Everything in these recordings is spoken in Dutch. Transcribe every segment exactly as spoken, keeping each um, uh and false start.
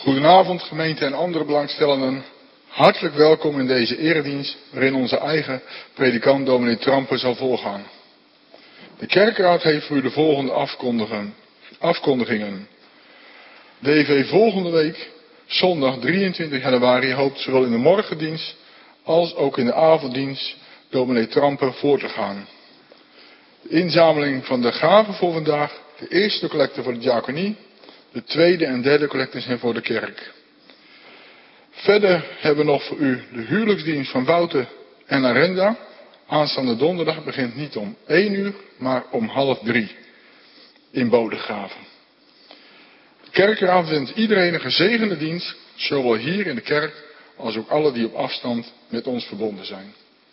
Goedenavond gemeente en andere belangstellenden. Hartelijk welkom in deze eredienst waarin onze eigen predikant dominee Trampen zal voorgaan. De kerkraad heeft voor u de volgende afkondigingen. D V volgende week, zondag drieëntwintig januari, hoopt zowel in de morgendienst als ook in de avonddienst dominee Trampen voor te gaan. De inzameling van de gaven voor vandaag, de eerste collecte voor de diaconie, de tweede en derde collecten zijn voor de kerk. Verder hebben we nog voor u de huwelijksdienst van Wouter en Arenda. Aanstaande donderdag begint niet om één uur, maar om half drie in Bodegraven. De kerkraad wenst iedereen een gezegende dienst, zowel hier in de kerk als ook alle die op afstand met ons verbonden zijn.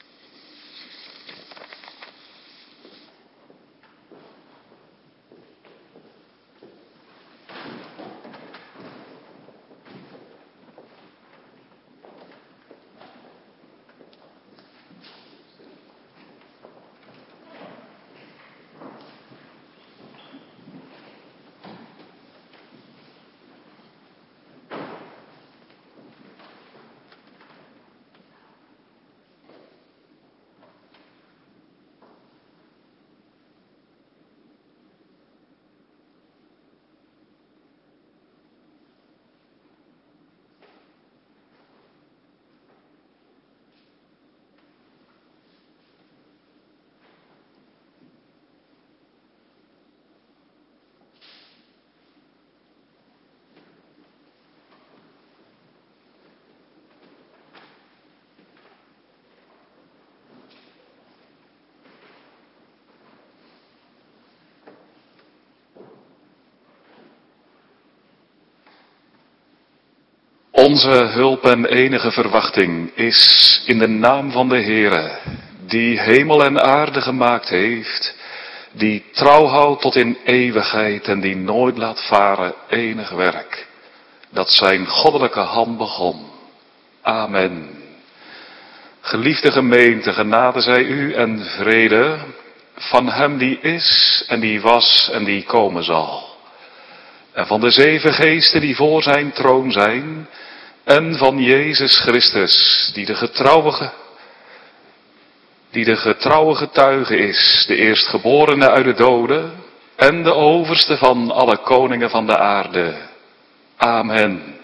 Onze hulp en enige verwachting is in de naam van de Heere, die hemel en aarde gemaakt heeft, die trouw houdt tot in eeuwigheid en die nooit laat varen enig werk, dat zijn goddelijke hand begon. Amen. Geliefde gemeente, genade zij u en vrede van hem die is en die was en die komen zal. En van de zeven geesten die voor zijn troon zijn. En van Jezus Christus, die de getrouwige, die de getrouwe getuige is, de eerstgeborene uit de doden en de overste van alle koningen van de aarde. Amen.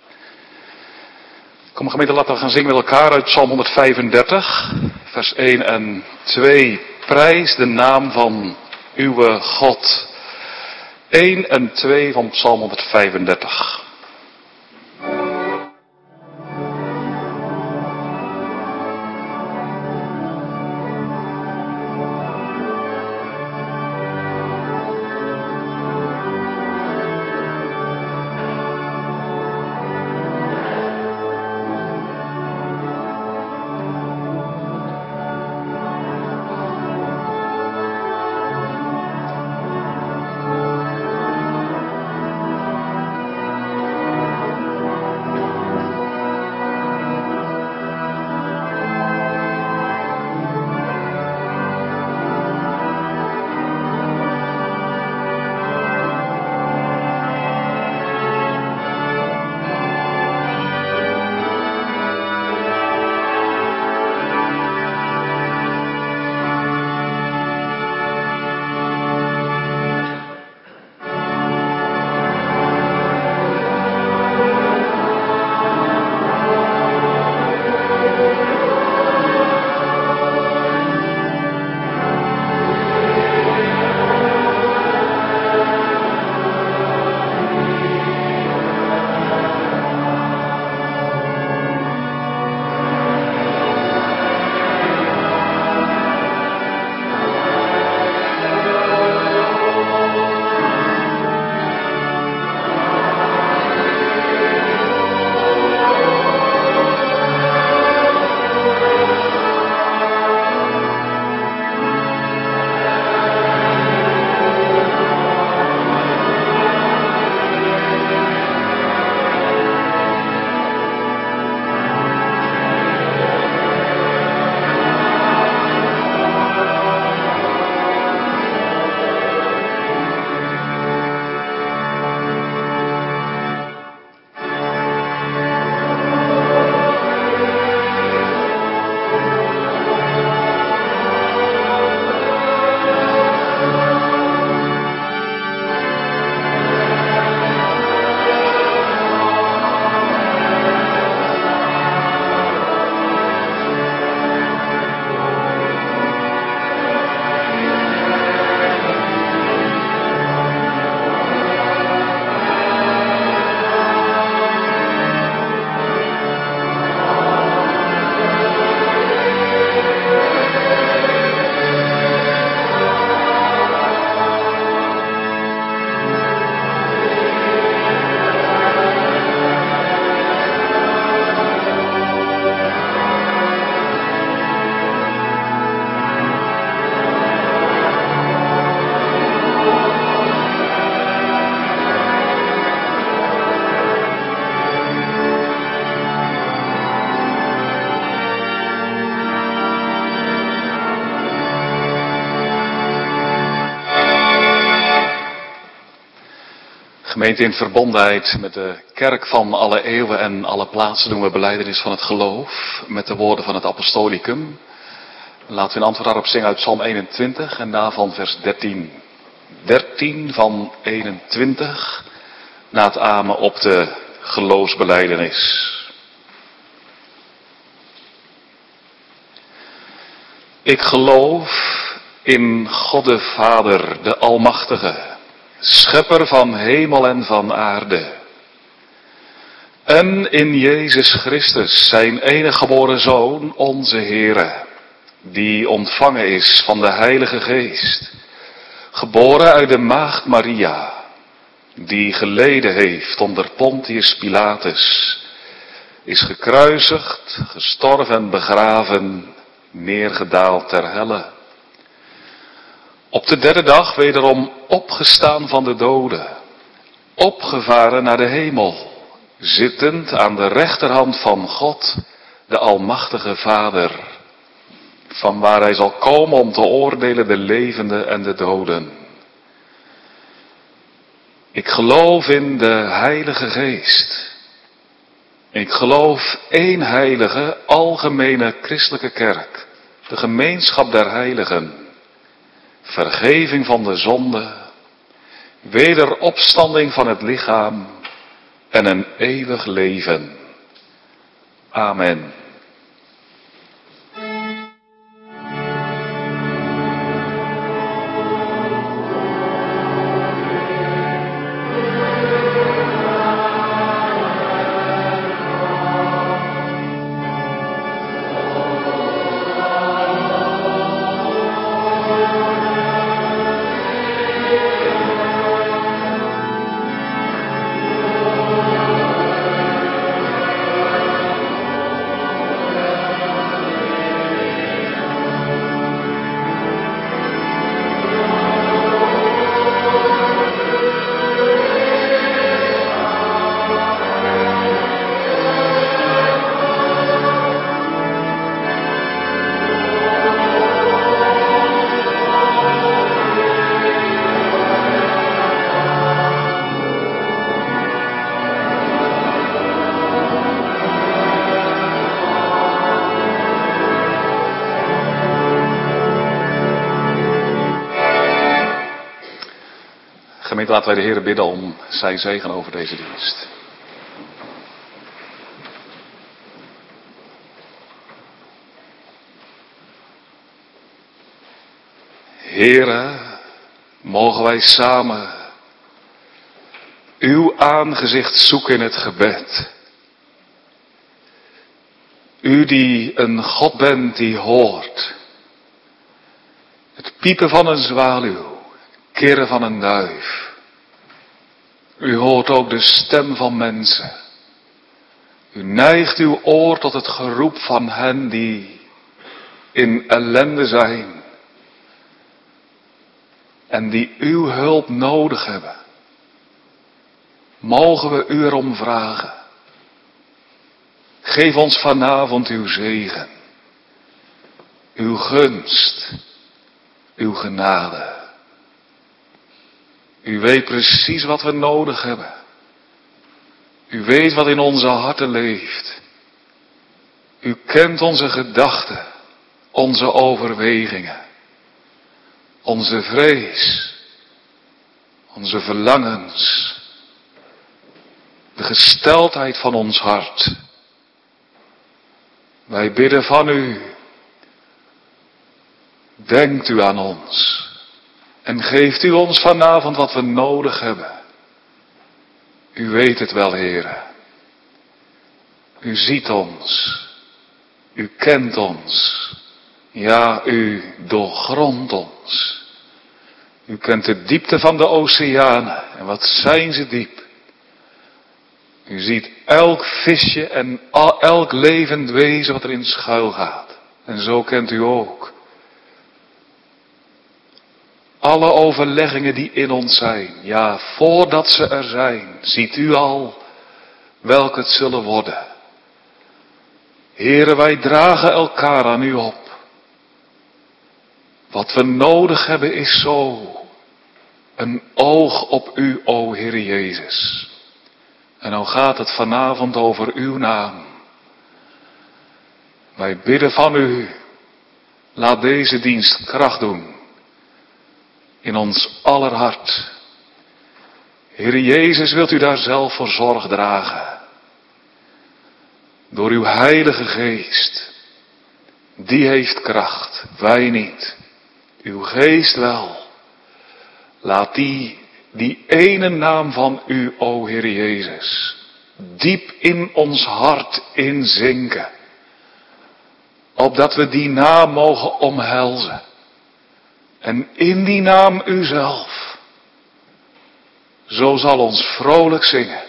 Kom gemeente, laten we gaan zingen met elkaar uit Psalm honderdvijfendertig, vers één en twee. Prijs de naam van uw God. één en twee van Psalm honderdvijfendertig. Gemeente, in verbondenheid met de kerk van alle eeuwen en alle plaatsen doen we belijdenis van het geloof met de woorden van het apostolicum. Laten we een antwoord daarop zingen uit Psalm eenentwintig en daarvan vers dertien. dertien van eenentwintig na het amen op de geloofsbelijdenis. Ik geloof in God de Vader, de Almachtige, Schepper van hemel en van aarde. En in Jezus Christus, zijn enige geboren Zoon, onze Heere, die ontvangen is van de Heilige Geest, geboren uit de maagd Maria, die geleden heeft onder Pontius Pilatus, is gekruisigd, gestorven en begraven, neergedaald ter helle. Op de derde dag wederom opgestaan van de doden, opgevaren naar de hemel, zittend aan de rechterhand van God, de Almachtige Vader, van waar hij zal komen om te oordelen de levenden en de doden. Ik geloof in de Heilige Geest. Ik geloof één heilige, algemene christelijke kerk, de gemeenschap der heiligen, vergeving van de zonde, wederopstanding van het lichaam en een eeuwig leven. Amen. Gemeente, laten wij de Heer bidden om zijn zegen over deze dienst. Heere, mogen wij samen uw aangezicht zoeken in het gebed. U die een God bent die hoort. Het piepen van een zwaluw, kirren van een duif. U hoort ook de stem van mensen. U neigt uw oor tot het geroep van hen die in ellende zijn. En die uw hulp nodig hebben. Mogen we u erom vragen. Geef ons vanavond uw zegen. Uw gunst. Uw genade. U weet precies wat we nodig hebben. U weet wat in onze harten leeft. U kent onze gedachten, onze overwegingen, onze vrees, onze verlangens, de gesteldheid van ons hart. Wij bidden van u, denkt u aan ons. En geeft u ons vanavond wat we nodig hebben. U weet het wel, Heere. U ziet ons. U kent ons. Ja, u doorgrondt ons. U kent de diepte van de oceanen. En wat zijn ze diep. U ziet elk visje en elk levend wezen wat erin schuil gaat. En zo kent u ook alle overleggingen die in ons zijn. Ja, voordat ze er zijn, ziet u al welke het zullen worden. Heere, wij dragen elkaar aan u op. Wat we nodig hebben is zo Een oog op u, o Heer Jezus. En dan gaat het vanavond over uw naam. Wij bidden van u, laat deze dienst kracht doen in ons aller hart. Heer Jezus, wilt u daar zelf voor zorg dragen. Door uw Heilige Geest. Die heeft kracht, wij niet. Uw Geest wel. Laat die, die ene naam van u, o Heer Jezus, diep in ons hart inzinken. Opdat we die naam mogen omhelzen. En in die naam uzelf. Zo zal ons vrolijk zingen.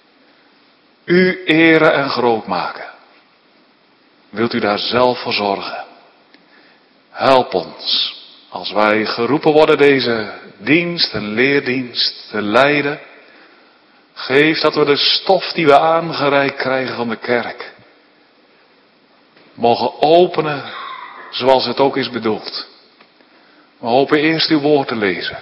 U eren en groot maken. Wilt u daar zelf voor zorgen? Help ons, als wij geroepen worden deze dienst en leerdienst te leiden. Geef dat we de stof die we aangereikt krijgen van de kerk mogen openen zoals het ook is bedoeld. We hopen eerst uw woord te lezen.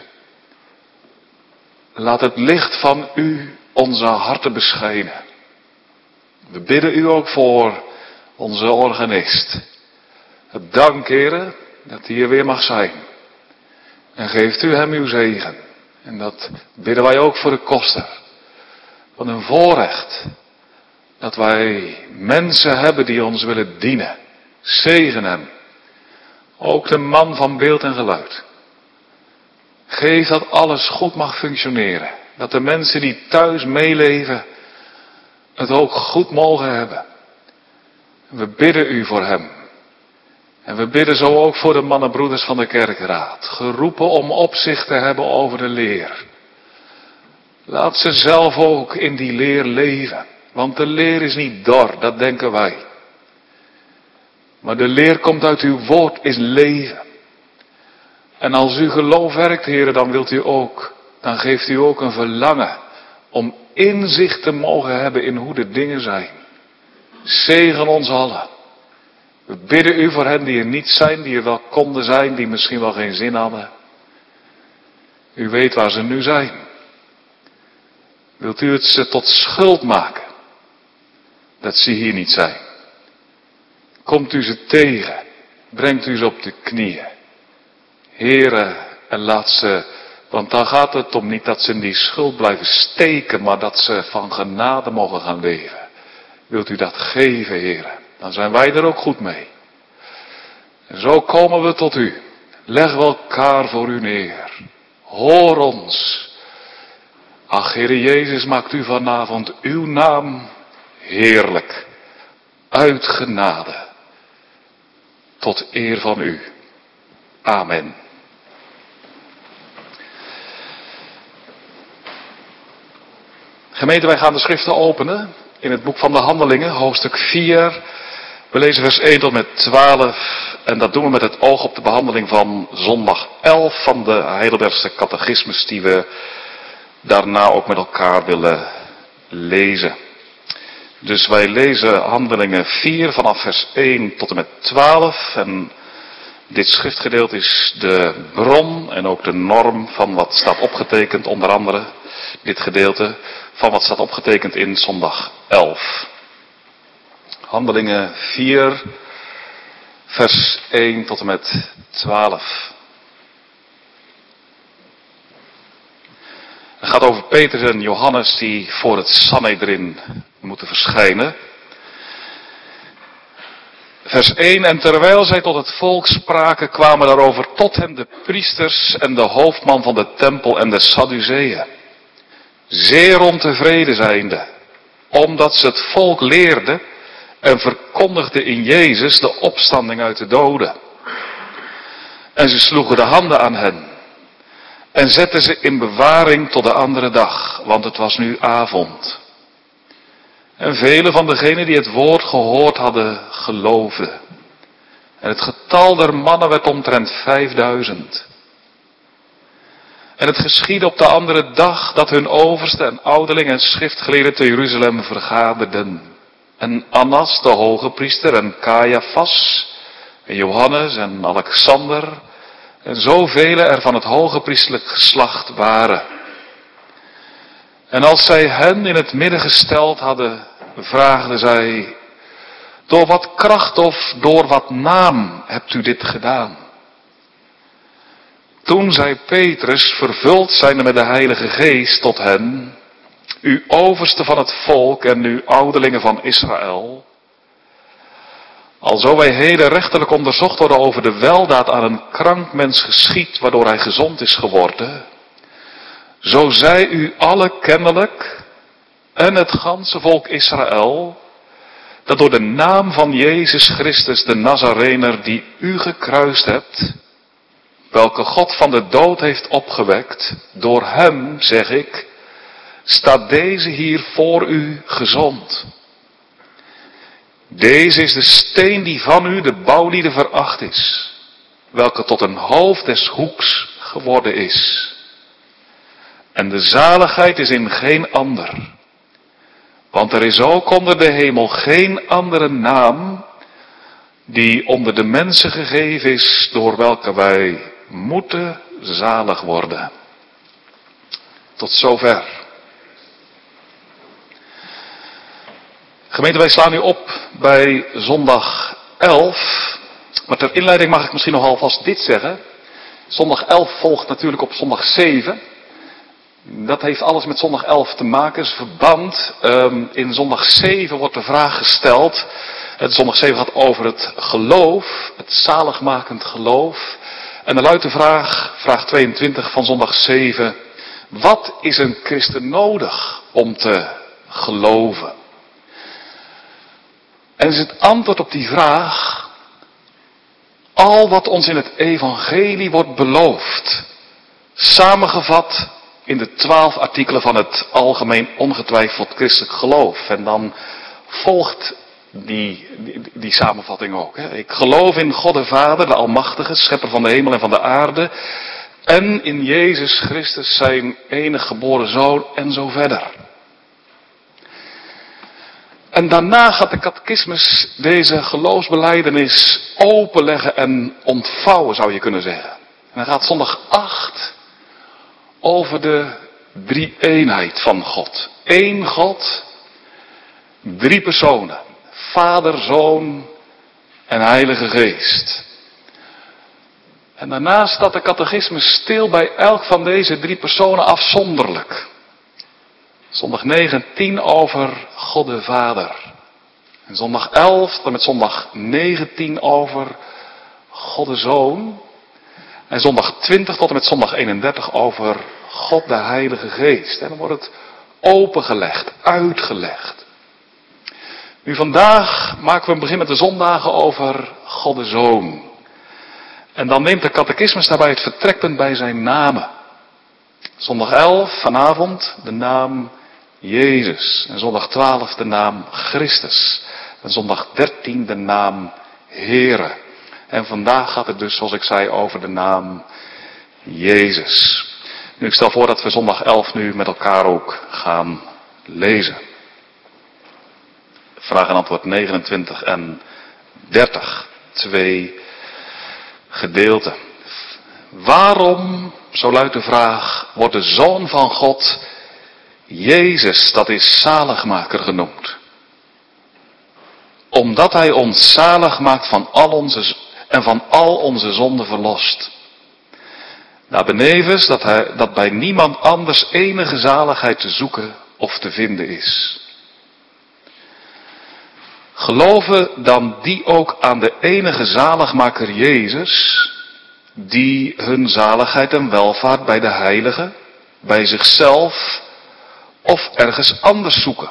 Laat het licht van u onze harten beschijnen. We bidden u ook voor onze organist. Het dank, Heere, dat hij hier weer mag zijn. En geeft u hem uw zegen. En dat bidden wij ook voor de koster. Wat een voorrecht. Dat wij mensen hebben die ons willen dienen. Zegen hem. Ook de man van beeld en geluid. Geef dat alles goed mag functioneren. Dat de mensen die thuis meeleven het ook goed mogen hebben. We bidden u voor hem. En we bidden zo ook voor de mannenbroeders van de kerkraad. Geroepen om opzicht te hebben over de leer. Laat ze zelf ook in die leer leven. Want de leer is niet dor, dat denken wij. Maar de leer komt uit uw woord, is leven. En als u geloof werkt, heren, dan wilt u ook, dan geeft u ook een verlangen om inzicht te mogen hebben in hoe de dingen zijn. Zegen ons allen. We bidden u voor hen die er niet zijn, die er wel konden zijn, die misschien wel geen zin hadden. U weet waar ze nu zijn. Wilt u het ze tot schuld maken dat ze hier niet zijn? Komt u ze tegen, brengt u ze op de knieën. Heere, en laat ze, want dan gaat het om niet dat ze in die schuld blijven steken, maar dat ze van genade mogen gaan leven. Wilt u dat geven, Heere? Dan zijn wij er ook goed mee. En zo komen we tot u. Leggen we elkaar voor u neer. Hoor ons. Ach, Heere Jezus, maakt u vanavond uw naam heerlijk. Uit genade. Tot eer van u. Amen. Gemeente, wij gaan de schriften openen in het boek van de Handelingen, hoofdstuk vier. We lezen vers één tot met twaalf en dat doen we met het oog op de behandeling van zondag elf van de Heidelbergse catechismus die we daarna ook met elkaar willen lezen. Dus wij lezen Handelingen vier vanaf vers één tot en met twaalf en dit schriftgedeelte is de bron en ook de norm van wat staat opgetekend, onder andere dit gedeelte van wat staat opgetekend in zondag elf. Handelingen vier, vers één tot en met twaalf. Het gaat over Petrus en Johannes die voor het Sanhedrin moeten verschijnen. Vers één, en terwijl zij tot het volk spraken, kwamen daarover tot hen de priesters en de hoofdman van de tempel en de Sadduceeën. Zeer ontevreden zijnde, omdat ze het volk leerden en verkondigden in Jezus de opstanding uit de doden. En ze sloegen de handen aan hen en zetten ze in bewaring tot de andere dag, want het was nu avond. En vele van degenen die het woord gehoord hadden, geloofden. En het getal der mannen werd omtrent vijfduizend. En het geschiedde op de andere dag dat hun oversten en ouderlingen en schriftgeleerden te Jeruzalem vergaderden. En Annas, de hoge priester, en Caiaphas, en Johannes en Alexander, en zoveel er van het hoge priestelijk geslacht waren. En als zij hen in het midden gesteld hadden, vraagden zij: door wat kracht of door wat naam hebt u dit gedaan? Toen zei Petrus, vervuld zijnde met de Heilige Geest, tot hen: u overste van het volk en u ouderlingen van Israël, alzo wij heden rechterlijk onderzocht worden over de weldaad aan een krank mens geschied, waardoor hij gezond is geworden, zo zij u alle kennelijk en het ganse volk Israël, dat door de naam van Jezus Christus de Nazarener, die u gekruist hebt, welke God van de dood heeft opgewekt, door hem, zeg ik, staat deze hier voor u gezond. Deze is de steen die van u de bouwlieden veracht is, welke tot een hoofd des hoeks geworden is. En de zaligheid is in geen ander, want er is ook onder de hemel geen andere naam die onder de mensen gegeven is, door welke wij moeten zalig worden. Tot zover. Gemeente, wij slaan nu op bij zondag elf. Maar ter inleiding mag ik misschien nog alvast dit zeggen. Zondag elf volgt natuurlijk op zondag zeven. Dat heeft alles met zondag elf te maken. Het is verband. Um, in zondag zeven wordt de vraag gesteld. Het zondag zeven gaat over het geloof. Het zaligmakend geloof. En dan luidt de vraag, vraag tweeëntwintig van zondag zeven. Wat is een christen nodig om te geloven? En is het antwoord op die vraag: al wat ons in het evangelie wordt beloofd, samengevat in de twaalf artikelen van het algemeen ongetwijfeld christelijk geloof. En dan volgt die, die, die samenvatting ook. Hè. Ik geloof in God de Vader, de Almachtige, schepper van de hemel en van de aarde, en in Jezus Christus, zijn enige geboren Zoon, en zo verder. En daarna gaat de catechismus deze geloofsbelijdenis openleggen en ontvouwen, zou je kunnen zeggen. En dan gaat zondag acht over de drie-eenheid van God. Eén God, drie personen. Vader, Zoon en Heilige Geest. En daarna staat de catechismus stil bij elk van deze drie personen afzonderlijk. Zondag negen en tien over God de Vader. En zondag elf tot en met zondag negentien over God de Zoon. En zondag twintig tot en met zondag eenendertig over God de Heilige Geest. En dan wordt het opengelegd, uitgelegd. Nu vandaag maken we een begin met de zondagen over God de Zoon. En dan neemt de catechismus daarbij het vertrekpunt bij zijn namen. Zondag elf vanavond de naam Jezus. En zondag twaalf de naam Christus. En zondag dertien de naam Heere. En vandaag gaat het dus, zoals ik zei, over de naam Jezus. Nu, ik stel voor dat we zondag elf nu met elkaar ook gaan lezen. Vraag en antwoord negenentwintig en dertig. Twee gedeelten. Waarom, zo luidt de vraag, wordt de Zoon van God Jezus, dat is zaligmaker, genoemd? Omdat hij ons zalig maakt van al onze, en van al onze zonden verlost. Daarbenevens dat, hij, dat bij niemand anders enige zaligheid te zoeken of te vinden is. Geloven dan die ook aan de enige zaligmaker Jezus, die hun zaligheid en welvaart bij de heiligen, bij zichzelf of ergens anders zoeken?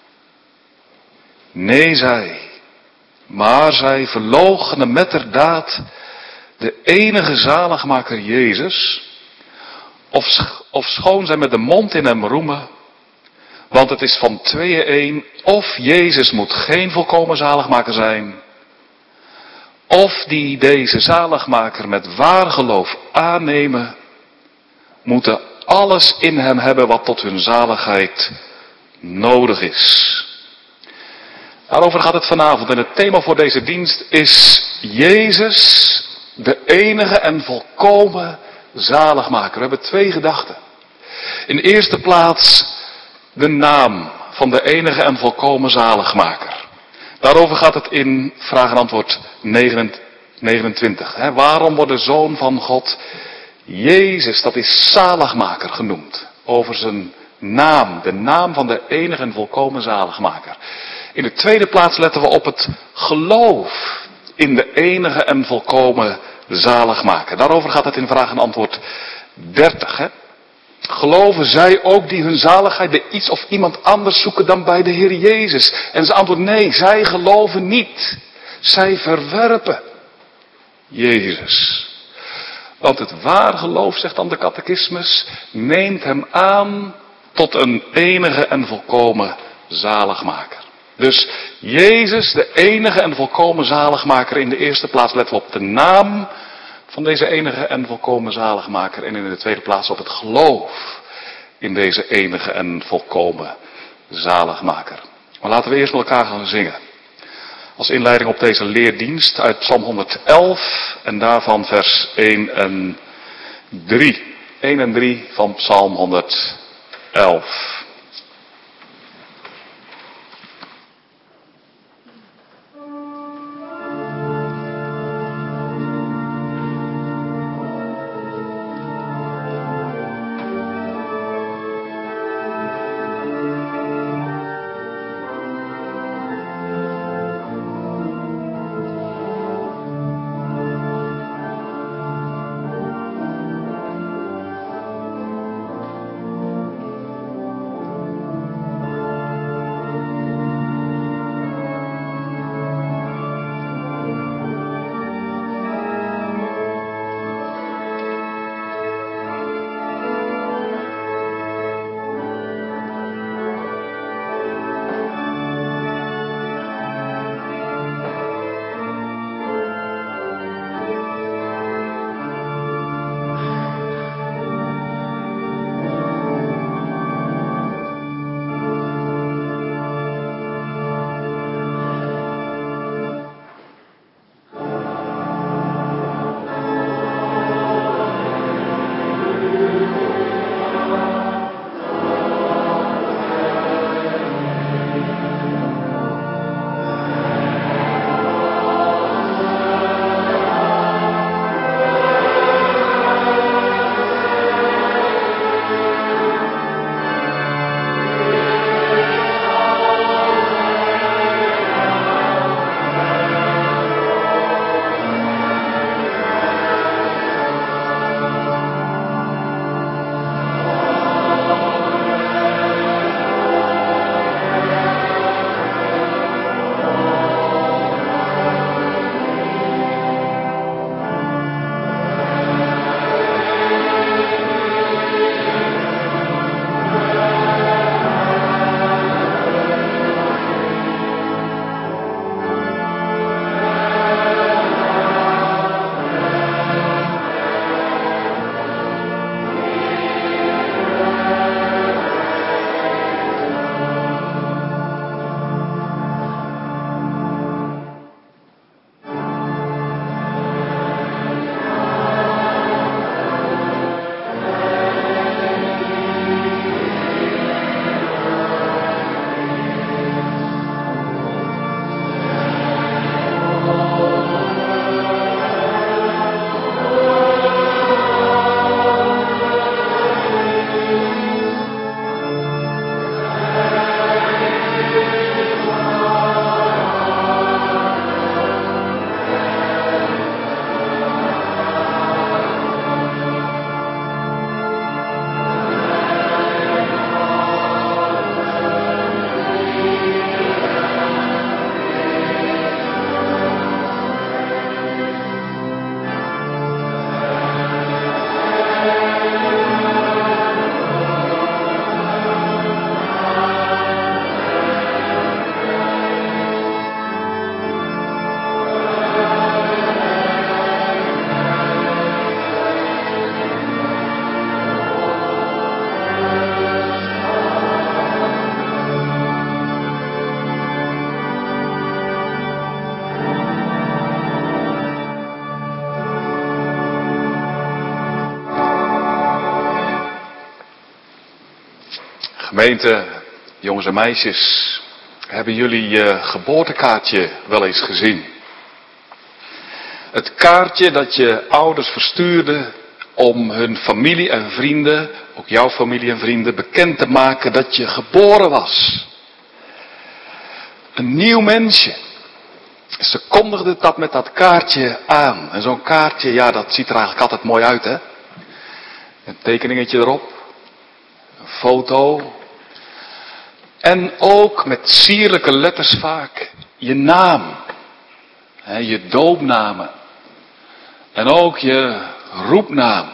Nee, zij, maar zij verloochenen metterdaad de enige zaligmaker Jezus, of, of schoon zij met de mond in hem roemen, want het is van tweeën één, of Jezus moet geen volkomen zaligmaker zijn, of die deze zaligmaker met waar geloof aannemen, moeten alles in hem hebben wat tot hun zaligheid nodig is. Daarover gaat het vanavond. En het thema voor deze dienst is Jezus de enige en volkomen zaligmaker. We hebben twee gedachten. In de eerste plaats de naam van de enige en volkomen zaligmaker. Daarover gaat het in vraag en antwoord negenentwintig. Hè? Waarom wordt de Zoon van God Jezus, dat is zaligmaker genoemd? Over zijn naam, de naam van de enige en volkomen zaligmaker. In de tweede plaats letten we op het geloof in de enige en volkomen zaligmaker. Daarover gaat het in vraag en antwoord dertig. Hè? Geloven zij ook die hun zaligheid bij iets of iemand anders zoeken dan bij de Heer Jezus? En ze antwoordt nee, zij geloven niet. Zij verwerpen Jezus. Want het ware geloof, zegt dan de catechismus, neemt hem aan tot een enige en volkomen zaligmaker. Dus Jezus, de enige en volkomen zaligmaker, in de eerste plaats letten we op de naam van deze enige en volkomen zaligmaker. En in de tweede plaats op het geloof in deze enige en volkomen zaligmaker. Maar laten we eerst met elkaar gaan zingen. Als inleiding op deze leerdienst uit Psalm honderdelf en daarvan vers één en drie. één en drie van Psalm honderdelf. Gemeente, jongens en meisjes, hebben jullie je geboortekaartje wel eens gezien? Het kaartje dat je ouders verstuurden om hun familie en vrienden, ook jouw familie en vrienden, bekend te maken dat je geboren was. Een nieuw mensje. Ze kondigden dat met dat kaartje aan. En zo'n kaartje, ja, dat ziet er eigenlijk altijd mooi uit, hè? Een tekeningetje erop. Een foto. En ook met sierlijke letters vaak je naam. Hè, je doopnamen. En ook je roepnaam.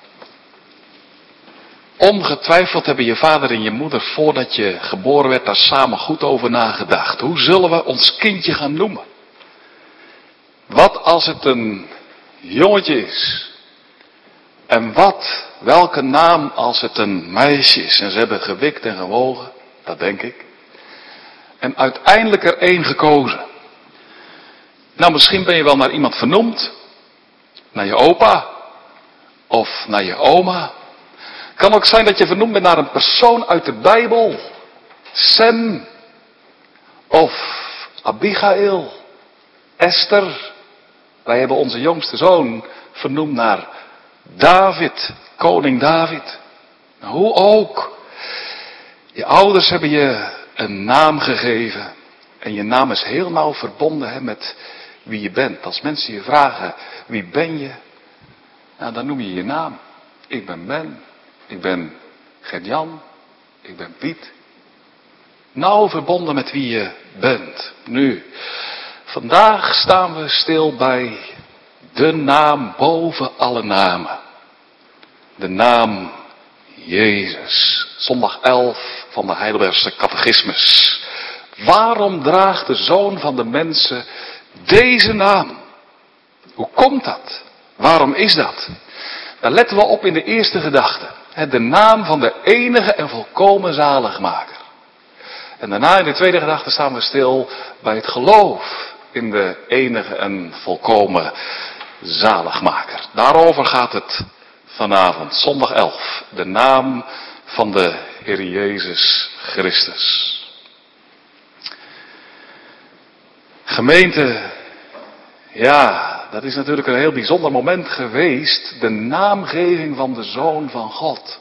Ongetwijfeld hebben je vader en je moeder voordat je geboren werd daar samen goed over nagedacht. Hoe zullen we ons kindje gaan noemen? Wat als het een jongetje is? En wat, welke naam als het een meisje is? En ze hebben gewikt en gewogen, dat denk ik. En uiteindelijk er één gekozen. Nou, misschien ben je wel naar iemand vernoemd. Naar je opa. Of naar je oma. Kan ook zijn dat je vernoemd bent naar een persoon uit de Bijbel. Sem. Of Abigail. Esther. Wij hebben onze jongste zoon vernoemd naar David. Koning David. Hoe ook. Je ouders hebben je een naam gegeven. En je naam is heel nauw verbonden hè, met wie je bent. Als mensen je vragen, wie ben je? Nou, dan noem je je naam. Ik ben Ben. Ik ben Gert-Jan. Ik ben Piet. Nauw verbonden met wie je bent. Nu, vandaag staan we stil bij de naam boven alle namen. De naam Jezus. Zondag elf van de Heidelbergse catechismus. Waarom draagt de Zoon van de mensen deze naam? Hoe komt dat? Waarom is dat? Daar letten we op in de eerste gedachte. De naam van de enige en volkomen zaligmaker. En daarna in de tweede gedachte staan we stil bij het geloof in de enige en volkomen zaligmaker. Daarover gaat het vanavond, zondag elf. De naam van de Heer Jezus Christus. Gemeente, ja, dat is natuurlijk een heel bijzonder moment geweest. De naamgeving van de Zoon van God.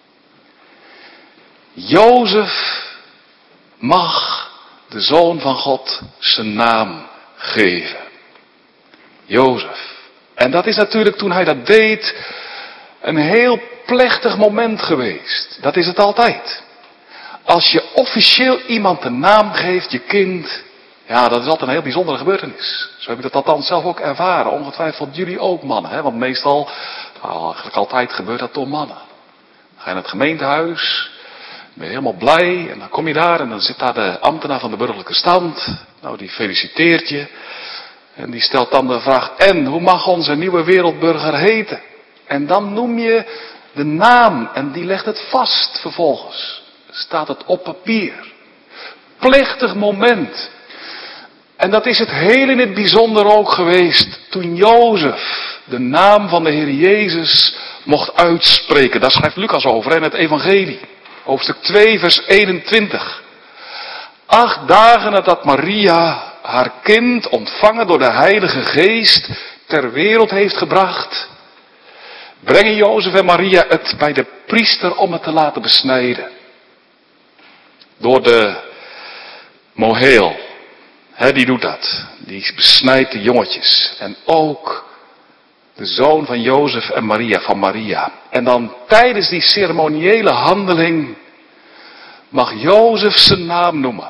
Jozef mag de Zoon van God zijn naam geven. Jozef. En dat is natuurlijk toen hij dat deed een heel plechtig moment geweest. Dat is het altijd. Als je officieel iemand de naam geeft, je kind, ja, dat is altijd een heel bijzondere gebeurtenis. Zo heb ik dat althans zelf ook ervaren. Ongetwijfeld jullie ook mannen. Hè? Want meestal, nou, eigenlijk altijd gebeurt dat door mannen. Dan ga je naar het gemeentehuis. Ben je helemaal blij. En dan kom je daar en dan zit daar de ambtenaar van de burgerlijke stand. Nou, die feliciteert je. En die stelt dan de vraag, en hoe mag onze nieuwe wereldburger heten? En dan noem je de naam en die legt het vast vervolgens. Staat het op papier. Plechtig moment. En dat is het heel in het bijzonder ook geweest toen Jozef de naam van de Heer Jezus mocht uitspreken. Daar schrijft Lucas over in het evangelie. Hoofdstuk twee vers eenentwintig. Acht dagen nadat Maria haar kind ontvangen door de Heilige Geest ter wereld heeft gebracht, brengen Jozef en Maria het bij de priester om het te laten besnijden. Door de moheel. He, die doet dat. Die besnijdt de jongetjes. En ook de zoon van Jozef en Maria, van Maria. En dan tijdens die ceremoniële handeling mag Jozef zijn naam noemen.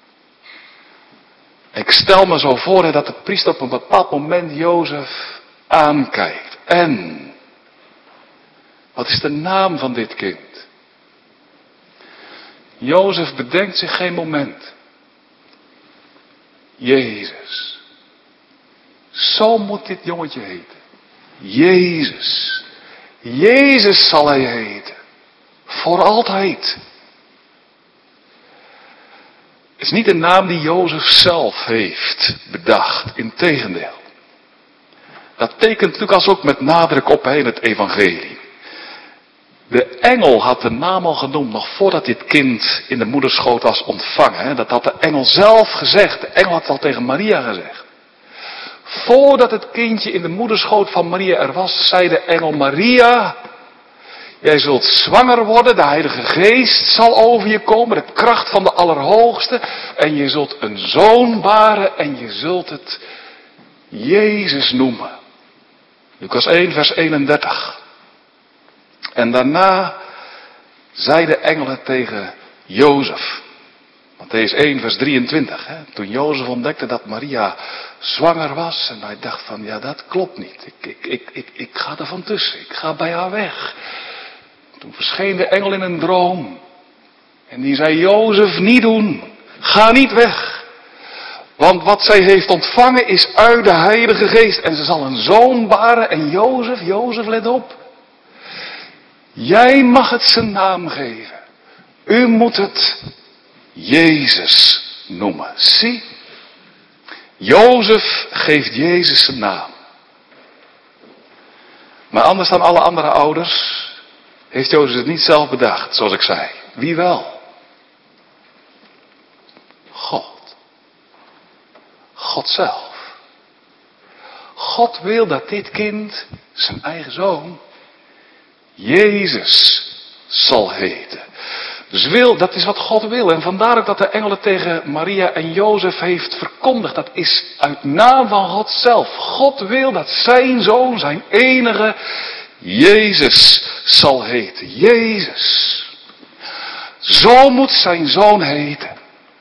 Ik stel me zo voor hè, dat de priester op een bepaald moment Jozef aankijkt. En wat is de naam van dit kind? Jozef bedenkt zich geen moment. Jezus. Zo moet dit jongetje heten. Jezus. Jezus zal hij heten. Voor altijd. Het is niet een naam die Jozef zelf heeft bedacht. Integendeel. Dat tekent Lucas ook met nadruk op in het evangelie. De engel had de naam al genoemd, nog voordat dit kind in de moederschoot was ontvangen. Dat had de engel zelf gezegd. De engel had het al tegen Maria gezegd. Voordat het kindje in de moederschoot van Maria er was, zei de engel: Maria, jij zult zwanger worden, de Heilige Geest zal over je komen, de kracht van de Allerhoogste. En je zult een zoon baren en je zult het Jezus noemen. Lucas één, vers eenendertig. En daarna zei de engelen tegen Jozef. Mattheüs één, vers drieëntwintig. Hè? Toen Jozef ontdekte dat Maria zwanger was. En hij dacht van, ja, dat klopt niet. Ik, ik, ik, ik, ik ga er van tussen. Ik ga bij haar weg. Toen verscheen de engel in een droom. En die zei, Jozef, niet doen. Ga niet weg. Want wat zij heeft ontvangen is uit de Heilige Geest. En ze zal een zoon baren. En Jozef, Jozef, let op. Jij mag het zijn naam geven. U moet het Jezus noemen. Zie, Jozef geeft Jezus zijn naam. Maar anders dan alle andere ouders heeft Jozef het niet zelf bedacht, zoals ik zei. Wie wel? God. God zelf. God wil dat dit kind, zijn eigen zoon, Jezus zal heten. Dus wil, dat is wat God wil. En vandaar ook dat de engelen tegen Maria en Jozef heeft verkondigd. Dat is uit naam van God zelf. God wil dat zijn zoon, zijn enige, Jezus zal heten. Jezus. Zo moet zijn zoon heten.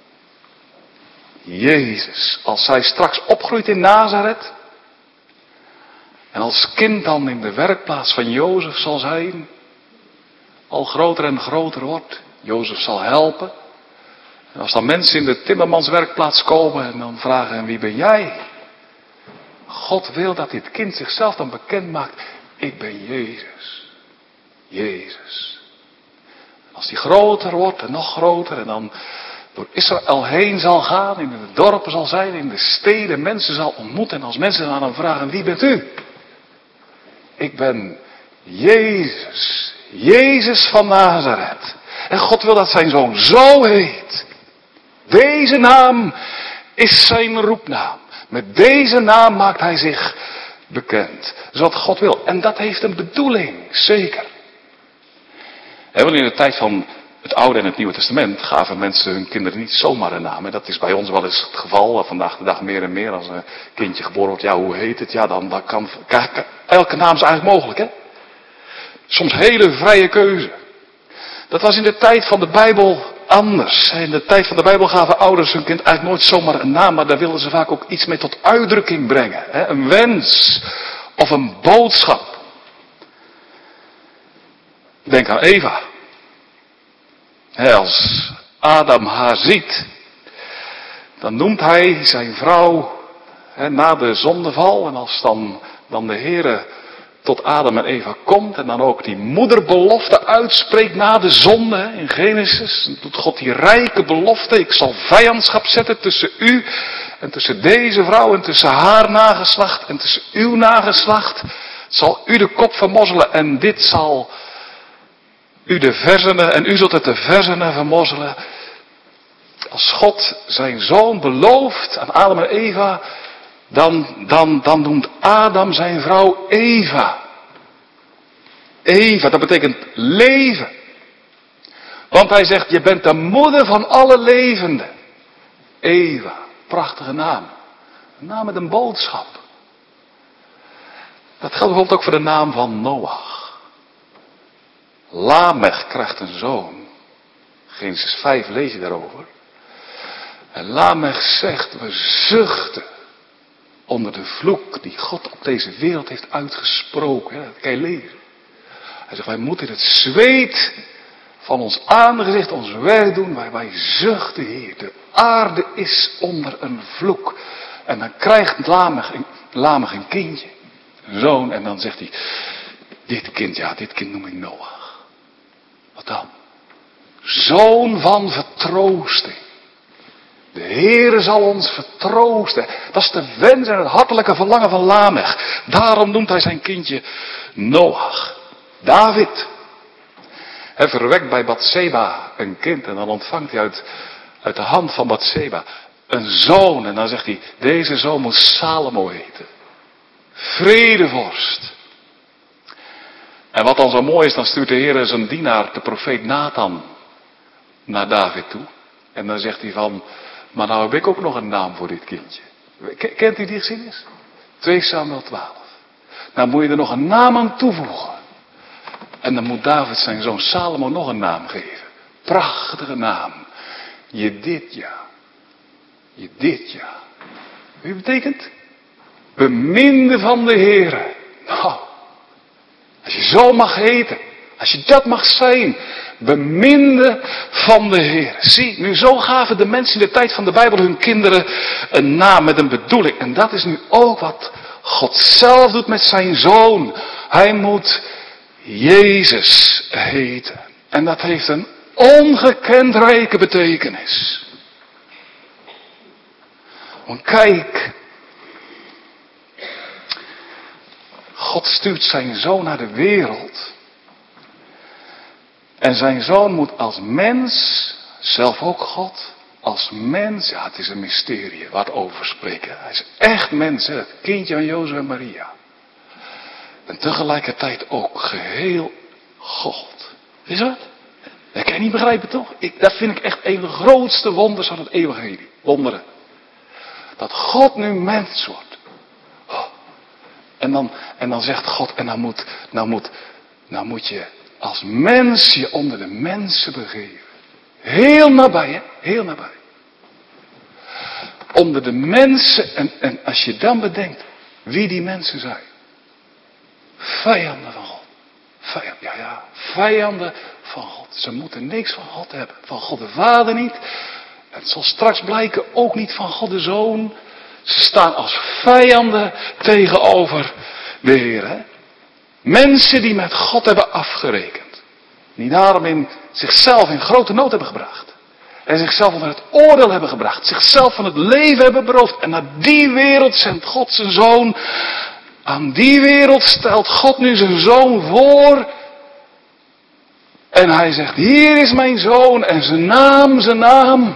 Jezus. Als hij straks opgroeit in Nazareth. En als kind dan in de werkplaats van Jozef zal zijn. Al groter en groter wordt. Jozef zal helpen. En als dan mensen in de timmermanswerkplaats komen en dan vragen, en wie ben jij? God wil dat dit kind zichzelf dan bekend maakt. Ik ben Jezus. Jezus. Als die groter wordt en nog groter en dan door Israël heen zal gaan, in de dorpen zal zijn, in de steden mensen zal ontmoeten. En als mensen dan aan hem vragen, wie bent u? Ik ben Jezus. Jezus van Nazareth. En God wil dat zijn zoon zo heet. Deze naam is zijn roepnaam. Met deze naam maakt hij zich bekend. Dat is wat God wil. En dat heeft een bedoeling, zeker. En in de tijd van het Oude en het Nieuwe Testament gaven mensen hun kinderen niet zomaar een naam. En dat is bij ons wel eens het geval. Vandaag de dag meer en meer. Als een kindje geboren wordt, ja, hoe heet het? Ja, dan, dan kan, elke naam is eigenlijk mogelijk, hè? Soms hele vrije keuze. Dat was in de tijd van de Bijbel anders. In de tijd van de Bijbel gaven ouders hun kind eigenlijk nooit zomaar een naam, maar daar wilden ze vaak ook iets mee tot uitdrukking brengen. Hè? Een wens of een boodschap. Denk aan Eva. Hè, als Adam haar ziet, dan noemt hij zijn vrouw hè, na de zondeval. En als dan, dan de Heere tot Adam en Eva komt en dan ook die moederbelofte uitspreekt na de zonde. Hè, in Genesis dan doet God die rijke belofte. Ik zal vijandschap zetten tussen u en tussen deze vrouw en tussen haar nageslacht en tussen uw nageslacht. Zal u de kop vermozzelen en dit zal u de verzenen en u zult het de verzenen vermozzelen. Als God zijn zoon belooft aan Adam en Eva, dan, dan, dan noemt Adam zijn vrouw Eva. Eva, dat betekent leven. Want hij zegt, je bent de moeder van alle levenden. Eva, prachtige naam. Een naam met een boodschap. Dat geldt bijvoorbeeld ook voor de naam van Noach. Lamech krijgt een zoon. Genesis vijf lees je daarover. En Lamech zegt, we zuchten onder de vloek die God op deze wereld heeft uitgesproken. Dat kan je lezen. Hij zegt, wij moeten in het zweet van ons aangezicht ons werk doen. Wij, wij zuchten hier. De aarde is onder een vloek. En dan krijgt Lamech een, Lamech een kindje. Een zoon. En dan zegt hij, dit kind, ja, dit kind noem ik Noach. Wat dan? Zoon van vertroosting. De Heere zal ons vertroosten. Dat is de wens en het hartelijke verlangen van Lamech. Daarom noemt hij zijn kindje Noach. David. Hij verwekt bij Batseba een kind en dan ontvangt hij uit, uit de hand van Batseba een zoon. En dan zegt hij, deze zoon moet Salomo heten. Vredevorst. En wat dan zo mooi is, dan stuurt de Heer zijn dienaar, de profeet Nathan, naar David toe. En dan zegt hij van, maar nou heb ik ook nog een naam voor dit kindje. Kent u die geschiedenis? twee Samuel twaalf. Nou moet je er nog een naam aan toevoegen. En dan moet David zijn zoon Salomo nog een naam geven. Prachtige naam. Jedidja. Jedidja. Wie betekent? Beminde van de Heere. Nou, als je zo mag heten, als je dat mag zijn, beminde van de Heer. Zie, nu zo gaven de mensen in de tijd van de Bijbel hun kinderen een naam met een bedoeling. En dat is nu ook wat God zelf doet met zijn zoon. Hij moet Jezus heten. En dat heeft een ongekend rijke betekenis. Want kijk, God stuurt zijn zoon naar de wereld. En zijn zoon moet als mens, zelf ook God, als mens, ja het is een mysterie waar we over spreken. Hij is echt mens, hè, het kindje van Jozef en Maria. En tegelijkertijd ook geheel God. Is dat? Dat kan je niet begrijpen toch? Ik, dat vind ik echt een van de grootste wonders van het evangelie. Wonderen. Dat God nu mens wordt. En dan, en dan zegt God, en dan moet, nou moet, nou moet je als mens je onder de mensen begeven. Heel nabij, hè? Heel nabij. Onder de mensen, en, en als je dan bedenkt wie die mensen zijn. Vijanden van God. Vijand, ja, ja, vijanden van God. Ze moeten niks van God hebben. Van God de Vader niet. En het zal straks blijken ook niet van God de Zoon. Ze staan als vijanden tegenover de Heer. Hè? Mensen die met God hebben afgerekend. Die daarom in zichzelf in grote nood hebben gebracht. En zichzelf onder het oordeel hebben gebracht. Zichzelf van het leven hebben beroofd. En naar die wereld zendt God zijn Zoon. Aan die wereld stelt God nu zijn Zoon voor. En hij zegt, hier is mijn Zoon. En zijn naam, zijn naam.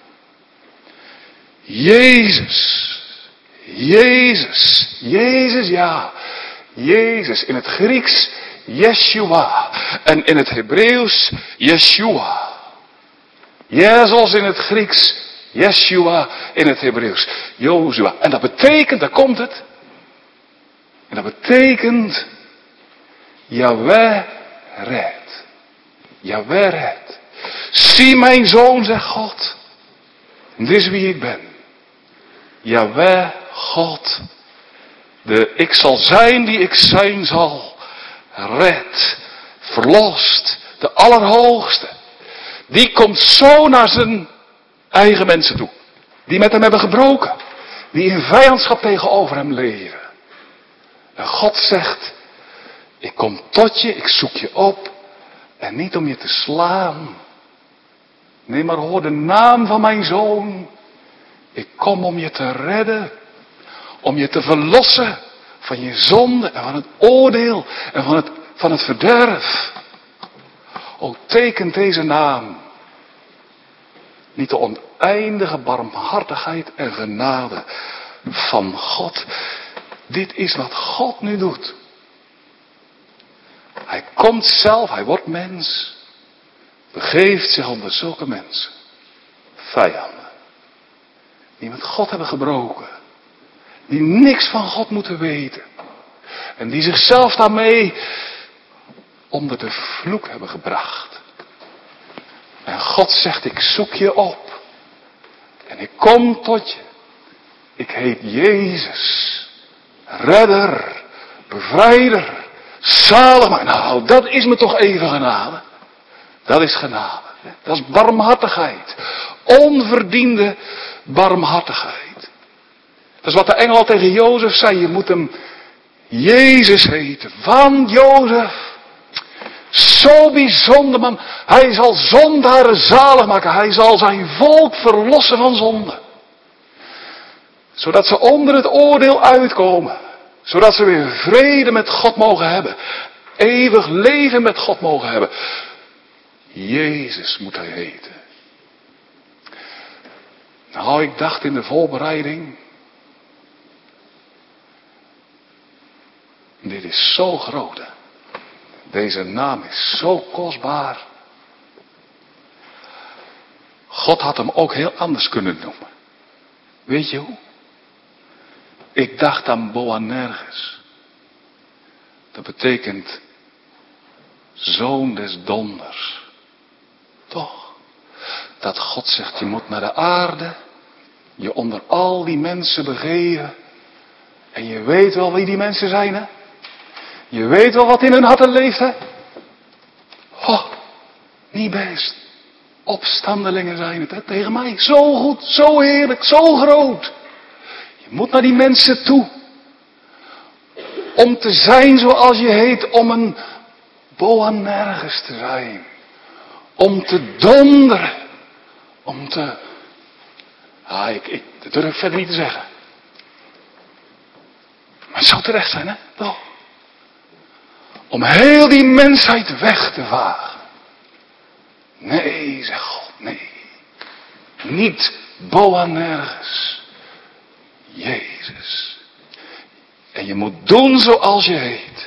Jezus. Jezus. Jezus, ja. Jezus. In het Grieks, Yeshua. En in het Hebreeuws, Yeshua. Jezus in het Grieks, Yeshua in het Hebreeuws. Jozua. En dat betekent, daar komt het. En dat betekent, Yahweh redt. Yahweh redt. Zie mijn zoon, zegt God. En dit is wie ik ben. Yahweh, God. De ik zal zijn die ik zijn zal. Red. Verlost. De Allerhoogste. Die komt zo naar zijn eigen mensen toe. Die met hem hebben gebroken. Die in vijandschap tegenover hem leven. En God zegt, ik kom tot je, ik zoek je op. En niet om je te slaan. Nee, maar hoor de naam van mijn zoon. Ik kom om je te redden. Om je te verlossen van je zonde en van het oordeel en van het, van het verderf. O, tekent deze naam. Niet de oneindige barmhartigheid en genade van God. Dit is wat God nu doet. Hij komt zelf, hij wordt mens. Begeeft zich onder zulke mensen. Vijanden. Die met God hebben gebroken. Die niks van God moeten weten. En die zichzelf daarmee onder de vloek hebben gebracht. En God zegt, ik zoek je op. En ik kom tot je. Ik heet Jezus. Redder. Bevrijder. Zaligmaker. Nou, dat is me toch even genade. Dat is genade. Dat is barmhartigheid. Onverdiende barmhartigheid. Dat is wat de engel al tegen Jozef zei. Je moet hem Jezus heten. Want Jozef. Zo bijzonder man. Hij zal zondaren zalig maken. Hij zal zijn volk verlossen van zonde. Zodat ze onder het oordeel uitkomen. Zodat ze weer vrede met God mogen hebben. Eeuwig leven met God mogen hebben. Jezus moet hij heten. Nou, ik dacht in de voorbereiding. Dit is zo groot. Hè? Deze naam is zo kostbaar. God had hem ook heel anders kunnen noemen. Weet je hoe? Ik dacht aan Boanerges. Dat betekent zoon des donders. Toch? Dat God zegt, je moet naar de aarde. Je onder al die mensen begeven. En je weet wel wie die mensen zijn, hè? Je weet wel wat in hun harten leeft, hè? Oh, niet best. Opstandelingen zijn het, hè? Tegen mij. Zo goed, zo heerlijk, zo groot. Je moet naar die mensen toe. Om te zijn zoals je heet, om een Boanerges te zijn. Om te donderen. Om te... Ah, ik, ik dat durf ik verder niet te zeggen. Maar het zou terecht zijn, hè? Toch? Om heel die mensheid weg te vagen. Nee, zegt God, nee. Niet Boanerges. Jezus. En je moet doen zoals je heet.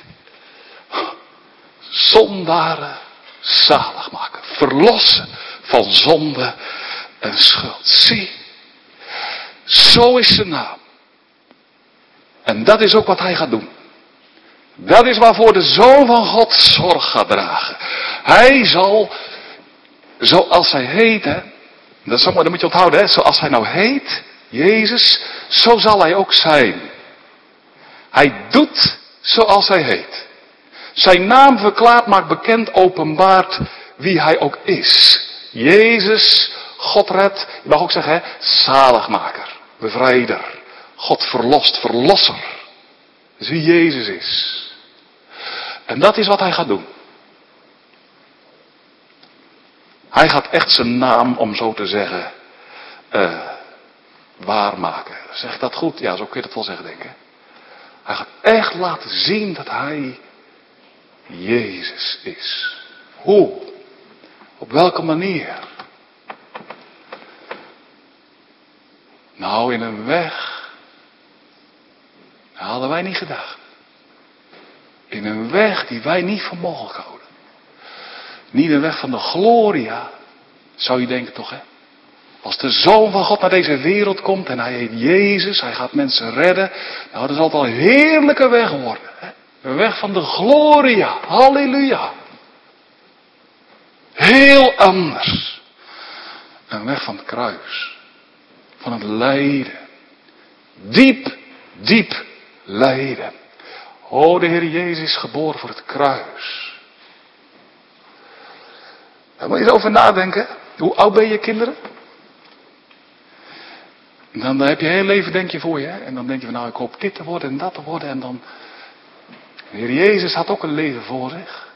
Zondaren zalig maken. Verlossen van zonde en schuld. Zie. Zo is zijn naam. En dat is ook wat hij gaat doen. Dat is waarvoor de Zoon van God zorg gaat dragen. Hij zal, zoals hij heet, hè, dat, is allemaal, dat moet je onthouden, hè, zoals hij nou heet, Jezus, zo zal hij ook zijn. Hij doet zoals hij heet. Zijn naam verklaart, maakt bekend, openbaart wie hij ook is. Jezus, God redt, je mag ook zeggen, hè, zaligmaker, bevrijder, God verlost, verlosser. Dat is wie Jezus is. En dat is wat hij gaat doen. Hij gaat echt zijn naam, om zo te zeggen, uh, waarmaken. Zeg ik dat goed? Ja, zo kun je dat wel zeggen, denk ik. Hij gaat echt laten zien dat hij Jezus is. Hoe? Op welke manier? Nou, in een weg. Dat hadden wij niet gedacht. In een weg die wij niet voor mogelijk houden. Niet een weg van de gloria. Zou je denken toch, hè? Als de Zoon van God naar deze wereld komt en hij heet Jezus, hij gaat mensen redden. Nou, dat zal het al een heerlijke weg worden. Hè? Een weg van de gloria. Halleluja. Heel anders. Een weg van het kruis. Van het lijden. Diep, diep lijden. O, de Heer Jezus is geboren voor het kruis. Daar moet je eens over nadenken. Hoe oud ben je, kinderen? En dan, dan heb je heel leven, denk je, voor je. Hè? En dan denk je van, nou, ik hoop dit te worden en dat te worden. En dan... De Heer Jezus had ook een leven voor zich.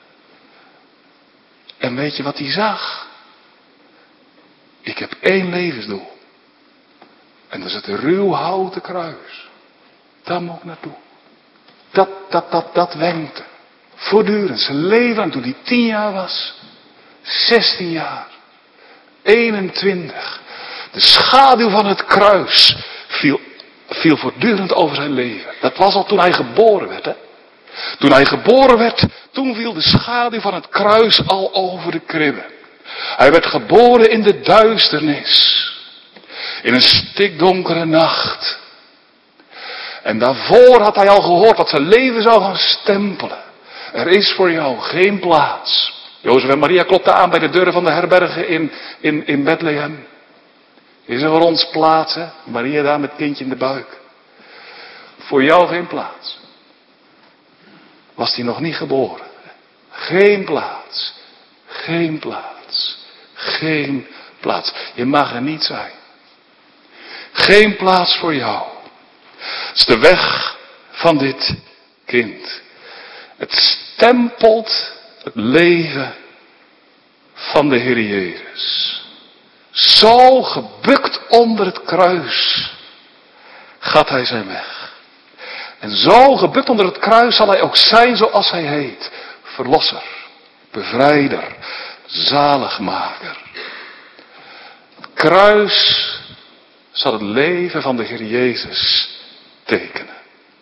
En weet je wat hij zag? Ik heb één levensdoel. En dat is het ruwhouten kruis. Daar moet ik naartoe. Dat, dat, dat, dat wenkte. Voortdurend. Zijn leven lang, toen hij tien jaar was. zestien jaar. eenentwintig. De schaduw van het kruis viel, viel voortdurend over zijn leven. Dat was al toen hij geboren werd. Hè? Toen hij geboren werd, toen viel de schaduw van het kruis al over de kribbe. Hij werd geboren in de duisternis. In een stikdonkere nacht. En daarvoor had hij al gehoord dat zijn leven zou gaan stempelen. Er is voor jou geen plaats. Jozef en Maria klopten aan bij de deuren van de herbergen in, in, in Bethlehem. Is er voor ons plaats, hè? Maria daar met het kindje in de buik. Voor jou geen plaats. Was hij nog niet geboren. Geen plaats. Geen plaats. Geen plaats. Je mag er niet zijn. Geen plaats voor jou. Het is de weg van dit kind. Het stempelt het leven van de Heer Jezus. Zo gebukt onder het kruis gaat hij zijn weg. En zo gebukt onder het kruis zal hij ook zijn zoals hij heet. Verlosser, bevrijder, zaligmaker. Het kruis zal het leven van de Heer Jezus tekenen.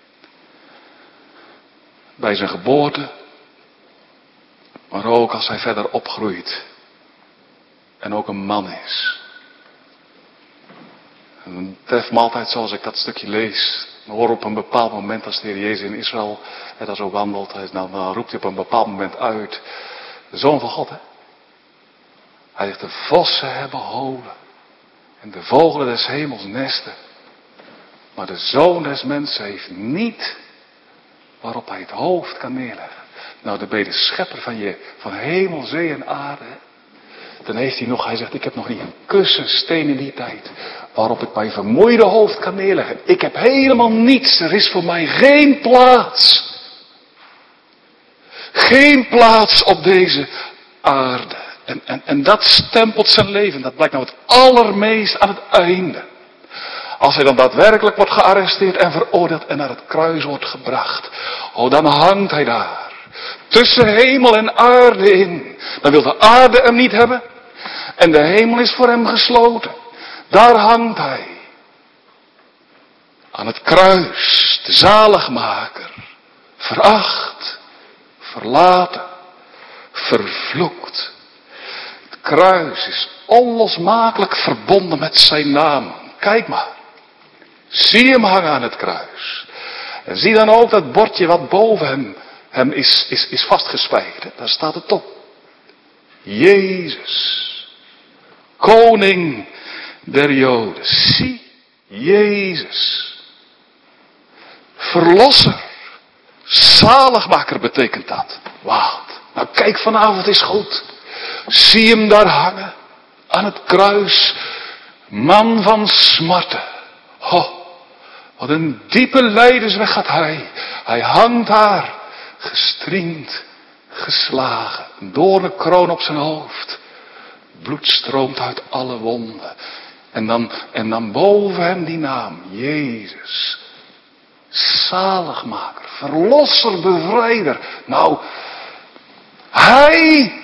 Bij zijn geboorte, maar ook als hij verder opgroeit en ook een man is. En het treft me altijd zoals ik dat stukje lees. Dan hoor op een bepaald moment als de Heer Jezus in Israël hè, daar zo wandelt, dan, dan roept hij op een bepaald moment uit. De Zoon van God, hè. Hij zegt, de vossen hebben holen en de vogelen des hemels nesten. Maar de Zoon des Mensen heeft niet waarop hij het hoofd kan neerleggen. Nou, dan ben je de schepper van, je, van hemel, zee en aarde. Dan heeft hij nog, hij zegt, ik heb nog niet een kussensteen in die tijd waarop ik mijn vermoeide hoofd kan neerleggen. Ik heb helemaal niets, er is voor mij geen plaats. Geen plaats op deze aarde. En, en, en dat stempelt zijn leven, dat blijkt nou het allermeest aan het einde. Als hij dan daadwerkelijk wordt gearresteerd en veroordeeld en naar het kruis wordt gebracht. Oh, dan hangt hij daar. Tussen hemel en aarde in. Dan wil de aarde hem niet hebben. En de hemel is voor hem gesloten. Daar hangt hij. Aan het kruis. De zaligmaker. Veracht. Verlaten. Vervloekt. Het kruis is onlosmakelijk verbonden met zijn naam. Kijk maar. Zie hem hangen aan het kruis. En zie dan ook dat bordje wat boven hem, hem is, is, is vastgespijkerd. Daar staat het op. Jezus. Koning der Joden. Zie Jezus. Verlosser. Zaligmaker betekent dat. Wauw. Nou kijk, vanavond is goed. Zie hem daar hangen. Aan het kruis. Man van smarten. Oh, wat een diepe lijdensweg gaat hij. Hij hangt daar, gestriemd, geslagen. Een doornenkroon op zijn hoofd. Bloed stroomt uit alle wonden. En dan, en dan boven hem die naam, Jezus. Zaligmaker, verlosser, bevrijder. Nou, hij...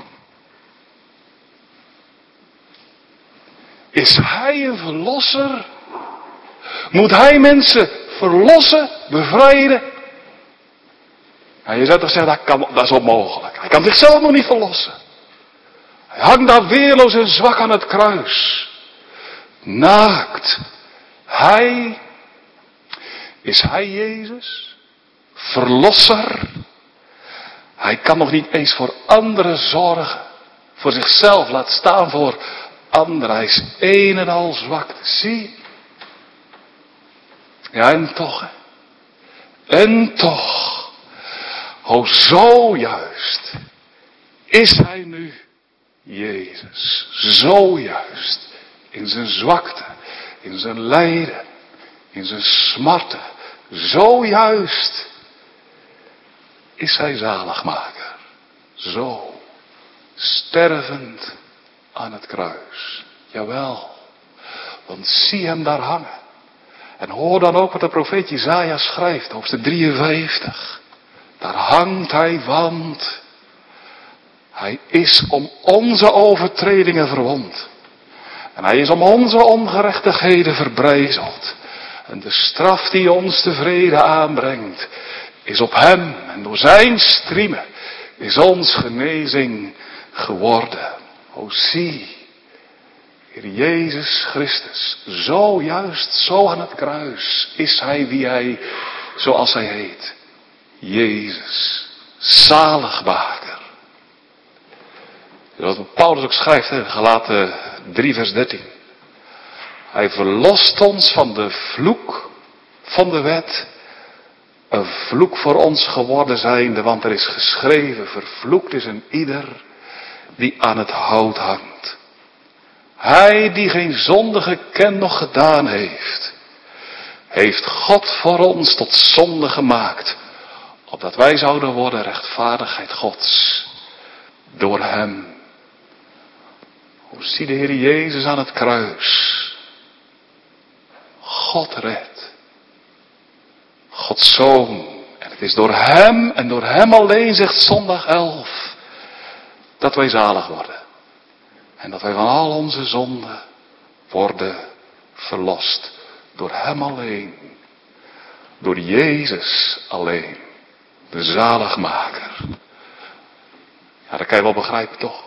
Is hij een verlosser? Moet hij mensen verlossen, bevrijden? Nou, je zou toch zeggen, dat, kan, dat is onmogelijk. Hij kan zichzelf nog niet verlossen. Hij hangt daar weerloos en zwak aan het kruis. Naakt. Hij, is hij Jezus? Verlosser? Hij kan nog niet eens voor anderen zorgen. Voor zichzelf, laat staan voor anderen. Hij is een en al zwakte. Zie. Ja, en toch. Hè? En toch. O, zo juist. Is hij nu Jezus. Zo juist. In zijn zwakte. In zijn lijden. In zijn smarten. Zo juist. Is hij zaligmaker. Zo. Stervend aan het kruis. Jawel. Want zie hem daar hangen. En hoor dan ook wat de profeet Jesaja schrijft. Hoofdstuk drieënvijftig. Daar hangt hij, want hij is om onze overtredingen verwond. En hij is om onze ongerechtigheden verbrijzeld. En de straf die ons de vrede aanbrengt, is op hem. En door zijn striemen is ons genezing geworden. O zie, Heer Jezus Christus, zo juist, zo aan het kruis, is hij wie hij, zoals hij heet. Jezus, zaligmaker. Wat Paulus ook schrijft in Galaten drie vers dertien. Hij verlost ons van de vloek van de wet. Een vloek voor ons geworden zijnde, want er is geschreven, vervloekt is een ieder die aan het hout hangt. Hij die geen zonde gekend nog gedaan heeft, heeft God voor ons tot zonde gemaakt, opdat wij zouden worden rechtvaardigheid Gods door hem. Hoe zie de Heer Jezus aan het kruis? God redt. Gods Zoon. En het is door hem en door hem alleen, zegt zondag elf, Dat wij zalig worden. En dat wij van al onze zonden worden verlost. Door hem alleen. Door Jezus alleen. De zaligmaker. Ja, dat kan je wel begrijpen toch?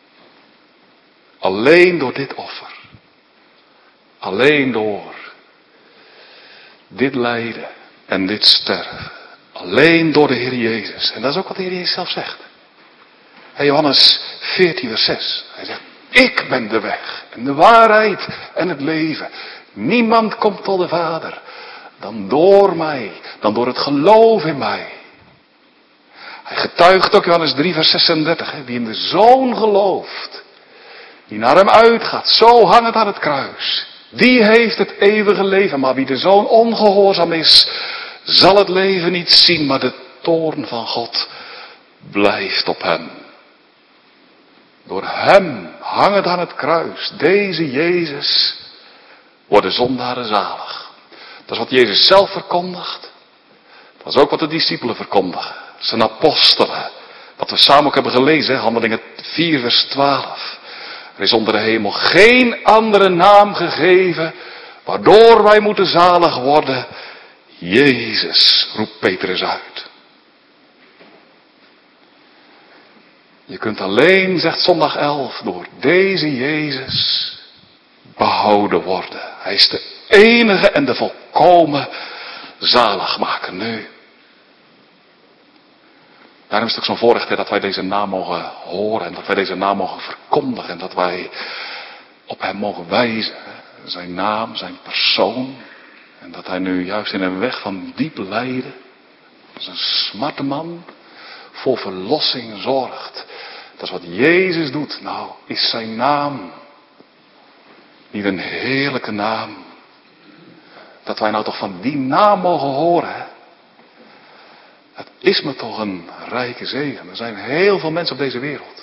Alleen door dit offer. Alleen door dit lijden en dit sterven. Alleen door de Heer Jezus. En dat is ook wat de Heer Jezus zelf zegt. In Johannes veertien vers zes. Hij zegt, ik ben de weg en de waarheid en het leven. Niemand komt tot de Vader dan door mij, dan door het geloof in mij. Hij getuigt ook Johannes drie vers zesendertig. Hè, wie in de Zoon gelooft, die naar hem uitgaat, zo hangend aan het kruis. Die heeft het eeuwige leven, maar wie de Zoon ongehoorzaam is, zal het leven niet zien, maar de toorn van God blijft op hem. Door hem, hangend aan het kruis, deze Jezus, worden zondaren zalig. Dat is wat Jezus zelf verkondigt. Dat is ook wat de discipelen verkondigen. Zijn apostelen. Wat we samen ook hebben gelezen, Handelingen vier vers twaalf. Er is onder de hemel geen andere naam gegeven, waardoor wij moeten zalig worden. Jezus, roept Petrus uit. Je kunt alleen, zegt zondag elf, door deze Jezus behouden worden. Hij is de enige en de volkomen zaligmaker nu. Daarom is het ook zo'n voorrecht hè, dat wij deze naam mogen horen en dat wij deze naam mogen verkondigen en dat wij op hem mogen wijzen. Hè. Zijn naam, zijn persoon. En dat hij nu juist in een weg van diep lijden, als een smarteman, voor verlossing zorgt. Dat is wat Jezus doet. Nou, is zijn naam niet een heerlijke naam? Dat wij nou toch van die naam mogen horen. Hè? Het is me toch een rijke zegen. Er zijn heel veel mensen op deze wereld.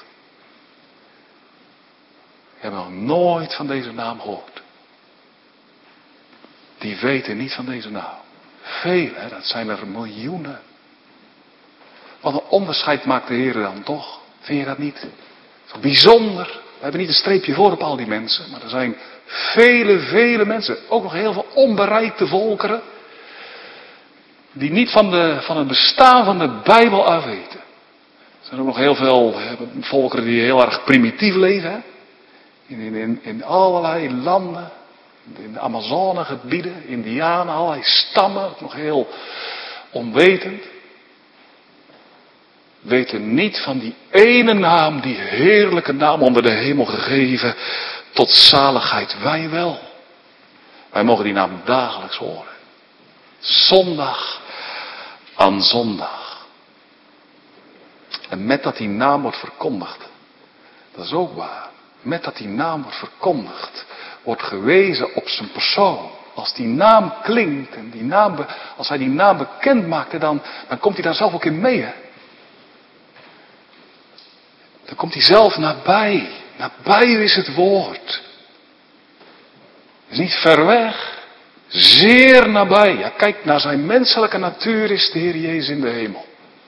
Die hebben nog nooit van deze naam gehoord. Die weten niet van deze naam. Veel, hè? Dat zijn er miljoenen. Wat een onderscheid maakt de Heer dan toch? Vind je dat niet? Zo bijzonder. We hebben niet een streepje voor op al die mensen. Maar er zijn vele, vele mensen. Ook nog heel veel onbereikte volkeren. Die niet van, de, van het bestaan van de Bijbel af weten. Er zijn ook nog heel veel hè, volkeren die heel erg primitief leven. Hè? In, in, in, in allerlei landen. In de Amazonegebieden. Indianen, allerlei stammen. Ook nog heel onwetend. Weten niet van die ene naam, die heerlijke naam onder de hemel gegeven, tot zaligheid. Wij wel. Wij mogen die naam dagelijks horen. Zondag aan zondag. En met dat die naam wordt verkondigd, dat is ook waar. Met dat die naam wordt verkondigd, wordt gewezen op zijn persoon. Als die naam klinkt en die naam, als hij die naam bekend maakte, dan, dan komt hij daar zelf ook in mee, hè. Dan komt hij zelf nabij. Nabij is het woord. Het is niet ver weg. Zeer nabij. Ja, kijk, naar zijn menselijke natuur is de Heer Jezus in de hemel.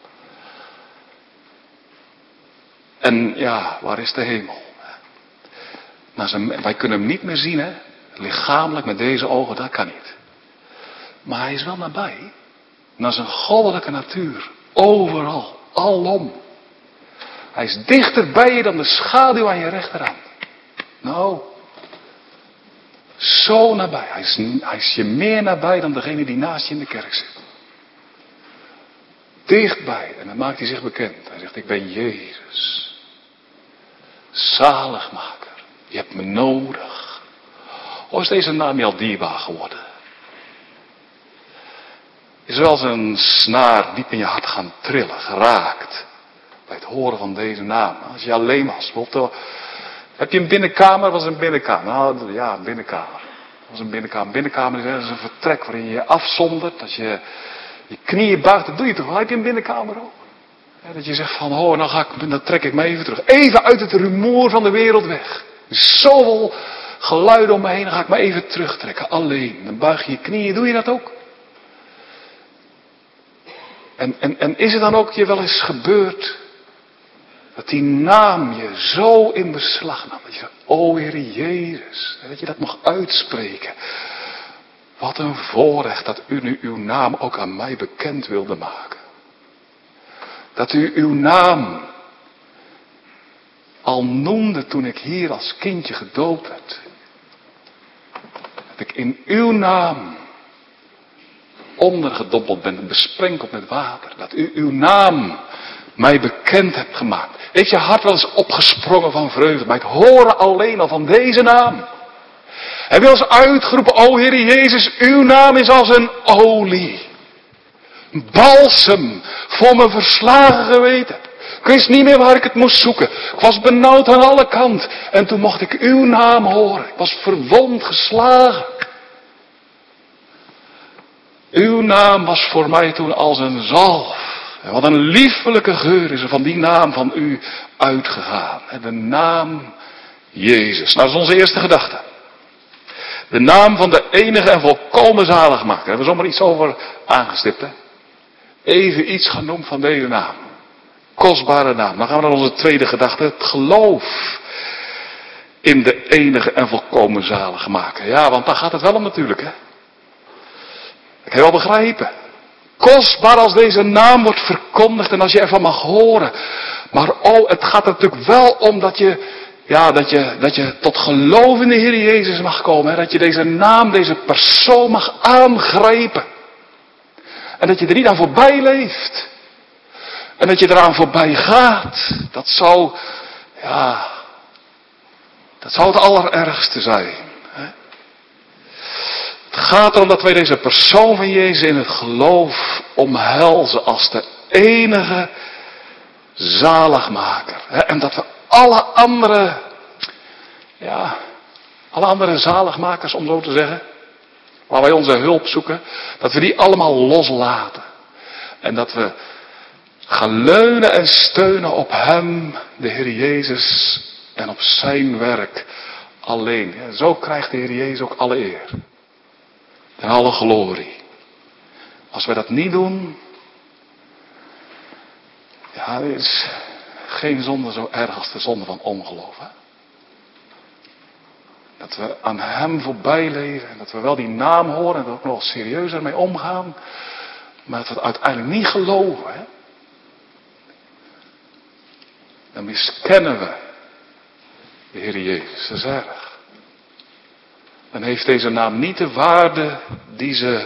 En ja, waar is de hemel? Nou, zijn, wij kunnen hem niet meer zien, hè. Lichamelijk met deze ogen, dat kan niet. Maar hij is wel nabij. Naar zijn goddelijke natuur. Overal. Alom. Hij is dichter bij je dan de schaduw aan je rechterhand. Nou, zo nabij. Hij is, hij is je meer nabij dan degene die naast je in de kerk zit. Dichtbij. En dan maakt hij zich bekend. Hij zegt, ik ben Jezus. Zaligmaker. Je hebt me nodig. Of is deze naam je al dierbaar geworden? Is er wel eens een snaar diep in je hart gaan trillen, geraakt? Bij het horen van deze naam. Als je alleen was. Bijvoorbeeld, heb je een binnenkamer? Wat is een binnenkamer? Nou, ja, een binnenkamer. Wat is een binnenkamer? Een binnenkamer is ergens een vertrek waarin je je afzondert. Dat je je knieën buigt. Dat doe je toch wel? Heb je een binnenkamer ook? Ja, dat je zegt van, oh, nou, ga ik, dan trek ik me even terug. Even uit het rumoer van de wereld weg. Er is zoveel geluiden om me heen. Dan ga ik me even terugtrekken. Alleen. Dan buig je je knieën. Doe je dat ook? En, en, en is het dan ook je wel eens gebeurd Dat die naam je zo in beslag nam. Dat je zei, o Heer Jezus. Dat je dat mocht uitspreken. Wat een voorrecht dat u nu uw naam ook aan mij bekend wilde maken. Dat u uw naam al noemde toen ik hier als kindje gedoopt werd. Dat ik in uw naam ondergedompeld ben en besprenkeld met water. Dat u uw naam mij bekend hebt gemaakt. Heeft je hart wel eens opgesprongen van vreugde bij het horen alleen al van deze naam? Heb je wel eens uitgeroepen, o Heer Jezus, uw naam is als een olie. Een balsem voor mijn verslagen geweten. Ik wist niet meer waar ik het moest zoeken. Ik was benauwd aan alle kanten. En toen mocht ik uw naam horen. Ik was verwond, geslagen. Uw naam was voor mij toen als een zalf. En wat een liefelijke geur is er van die naam van u uitgegaan. En de naam Jezus. Nou, dat is onze eerste gedachte. De naam van de enige en volkomen zaligmaker. Daar hebben we zomaar iets over aangestipt. Hè? Even iets genoemd van deze naam. Kostbare naam. Dan gaan we naar onze tweede gedachte. Het geloof in de enige en volkomen zaligmaker. Ja, want daar gaat het wel om natuurlijk. Hè? Dat kan je wel begrijpen. Kostbaar als deze naam wordt verkondigd en als je ervan mag horen. Maar oh, het gaat er natuurlijk wel om dat je, ja, dat je, dat je tot geloof in de Heer Jezus mag komen. Hè? Dat je deze naam, deze persoon mag aangrijpen. En dat je er niet aan voorbij leeft. En dat je eraan voorbij gaat. Dat zou, ja, dat zou het allerergste zijn. Hè? Het gaat erom dat wij deze persoon van Jezus in het geloof omhelzen als de enige zaligmaker. Hè? En dat we alle andere, ja, alle andere zaligmakers, om zo te zeggen, waar wij onze hulp zoeken, dat we die allemaal loslaten. En dat we gaan leunen en steunen op Hem, de Heer Jezus, en op Zijn werk alleen. Ja, zo krijgt de Heer Jezus ook alle eer. En alle glorie. Als wij dat niet doen, ja, er is geen zonde zo erg als de zonde van ongeloof. Hè? Dat we aan Hem voorbij leven en dat we wel die naam horen en er ook nog serieuzer mee omgaan, maar dat we het uiteindelijk niet geloven. Hè? Dan miskennen we de Heer Jezus. Dat is erg. Dan heeft deze naam niet de waarde die ze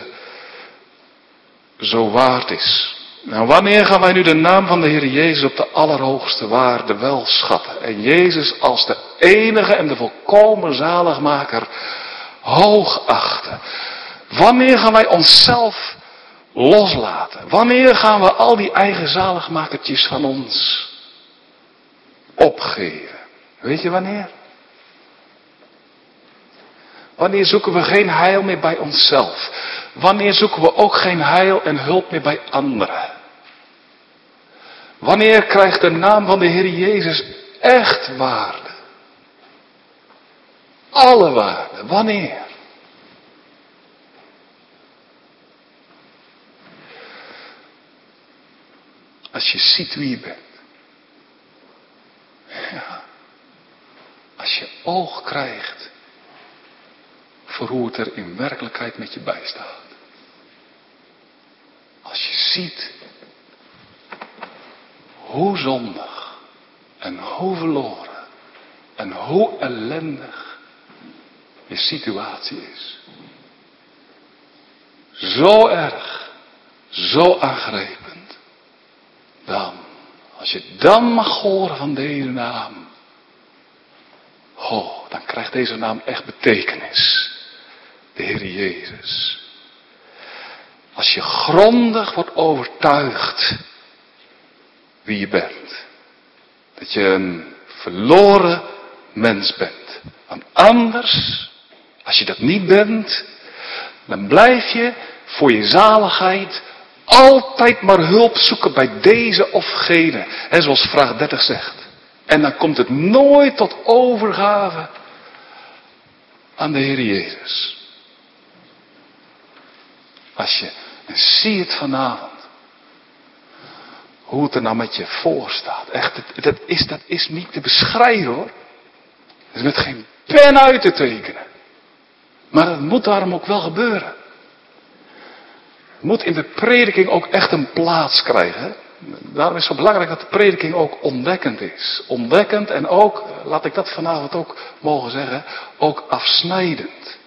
zo waard is. Nou, wanneer gaan wij nu de naam van de Heer Jezus op de allerhoogste waarde wel schatten? En Jezus als de enige en de volkomen zaligmaker hoog achten? Wanneer gaan wij onszelf loslaten? Wanneer gaan we al die eigen zaligmakertjes van ons opgeven? Weet je wanneer? Wanneer zoeken we geen heil meer bij onszelf? Wanneer zoeken we ook geen heil en hulp meer bij anderen? Wanneer krijgt de naam van de Heer Jezus echt waarde? Alle waarde. Wanneer? Als je ziet wie je bent. Ja. Als je oog krijgt voor hoe het er in werkelijkheid met je bijstaat. Als je ziet hoe zondig en hoe verloren en hoe ellendig je situatie is. Zo erg, zo aangrijpend. Dan, als je dan mag horen van deze naam. Oh, dan krijgt deze naam echt betekenis. De Heer Jezus. Als je grondig wordt overtuigd wie je bent. Dat je een verloren mens bent. Want anders, als je dat niet bent, dan blijf je voor je zaligheid altijd maar hulp zoeken bij deze of gene. En zoals vraag dertig zegt. En dan komt het nooit tot overgave aan de Heer Jezus. Als je, en zie het vanavond. hoe het er nou met je voor staat. Echt, dat, dat, is, dat is niet te beschrijven hoor. Dat is met geen pen uit te tekenen. Maar dat moet daarom ook wel gebeuren. Het moet in de prediking ook echt een plaats krijgen. Hè? Daarom is het zo belangrijk dat de prediking ook ontdekkend is. Ontdekkend en ook, laat ik dat vanavond ook mogen zeggen, ook afsnijdend.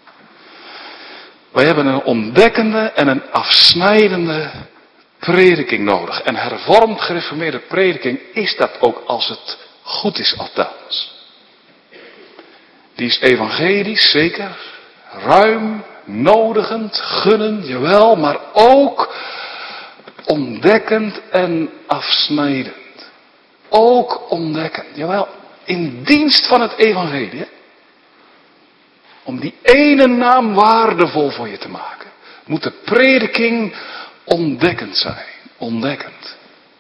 Wij hebben een ontdekkende en een afsnijdende prediking nodig. En hervormd gereformeerde prediking is dat ook als het goed is althans. Die is evangelisch, zeker. Ruim, nodigend, gunnend, jawel, maar ook ontdekkend en afsnijdend. Ook ontdekkend, jawel, in dienst van het evangelie. Hè? Om die ene naam waardevol voor je te maken, moet de prediking ontdekkend zijn. Ontdekkend.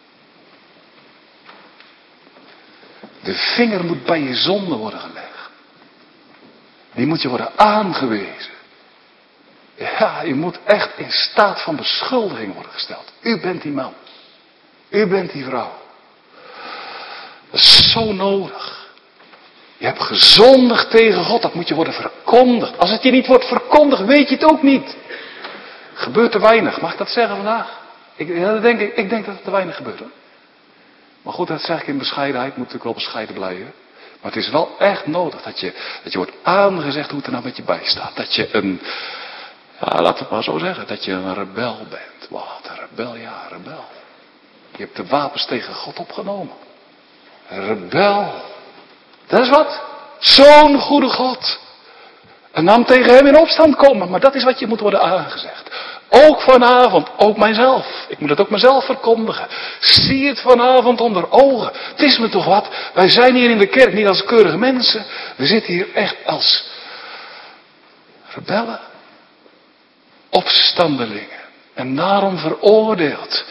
De vinger moet bij je zonde worden gelegd. Die moet je worden aangewezen. Ja, je moet echt in staat van beschuldiging worden gesteld. U bent die man. U bent die vrouw. Dat is zo nodig. Je hebt gezondigd tegen God. Dat moet je worden verkondigd. Als het je niet wordt verkondigd, weet je het ook niet. Gebeurt te weinig. Mag ik dat zeggen vandaag? Ik, ja, dat denk ik, ik denk dat het te weinig gebeurt. Hoor. Maar goed, dat zeg ik in bescheidenheid. Moet natuurlijk wel bescheiden blijven. Maar het is wel echt nodig dat je, dat je wordt aangezegd hoe het er nou met je bij staat. Dat je een, ja, laten we het maar zo zeggen, dat je een rebel bent. Wat, een rebel, ja, een rebel. Je hebt de wapens tegen God opgenomen. Een rebel. Dat is wat. Zo'n goede God. En dan tegen hem in opstand komen. Maar dat is wat je moet worden aangezegd. Ook vanavond, ook mijzelf. Ik moet het ook mezelf verkondigen. Zie het vanavond onder ogen. Het is me toch wat. Wij zijn hier in de kerk niet als keurige mensen. We zitten hier echt als rebellen. Opstandelingen. En daarom veroordeeld.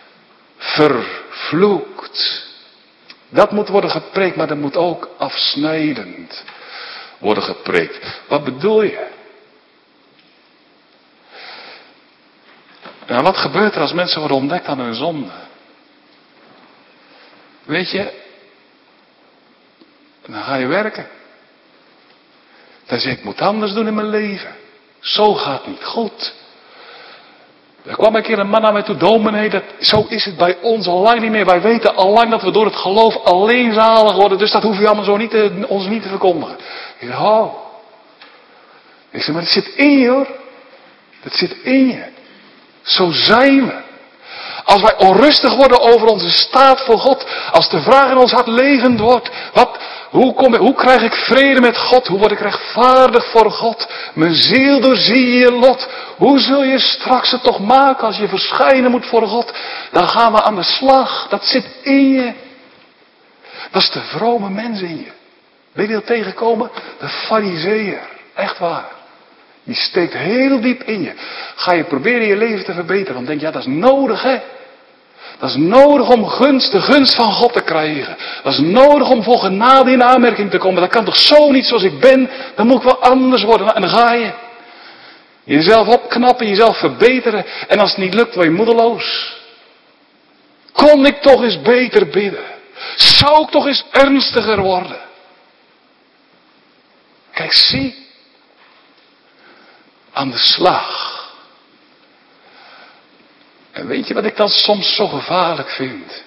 Vervloekt. Dat moet worden gepreekt, maar dat moet ook afsnijdend worden gepreekt. Wat bedoel je? Nou, wat gebeurt er als mensen worden ontdekt aan hun zonde? Weet je, dan ga je werken. Dan zeg ik, ik moet anders doen in mijn leven. Zo gaat niet goed. Er kwam een keer een man naar mij toe, dominee, dat, zo is het bij ons al lang niet meer. Wij weten al lang dat we door het geloof alleen zalig worden, dus dat hoef je allemaal zo niet te, ons niet te verkondigen. Ik zeg, oh. Ik zeg, maar het zit in je hoor. Dat zit in je. Zo zijn we. Als wij onrustig worden over onze staat voor God, als de vraag in ons hart levend wordt, wat, hoe, kom ik, hoe krijg ik vrede met God, hoe word ik rechtvaardig voor God, mijn ziel doorzie je lot, hoe zul je straks het toch maken als je verschijnen moet voor God, dan gaan we aan de slag, dat zit in je. Dat is de vrome mens in je. Ben je dat tegenkomen? De farizeeër, echt waar. Die steekt heel diep in je. Ga je proberen je leven te verbeteren. Want denk ja, dat is nodig hè. Dat is nodig om gunst, de gunst van God te krijgen. Dat is nodig om voor genade in aanmerking te komen. Dat kan toch zo niet zoals ik ben. Dan moet ik wel anders worden. En dan ga je. Jezelf opknappen, jezelf verbeteren. En als het niet lukt, word je moedeloos. Kon ik toch eens beter bidden? Zou ik toch eens ernstiger worden? Kijk, zie. Aan de slag. En weet je wat ik dan soms zo gevaarlijk vind?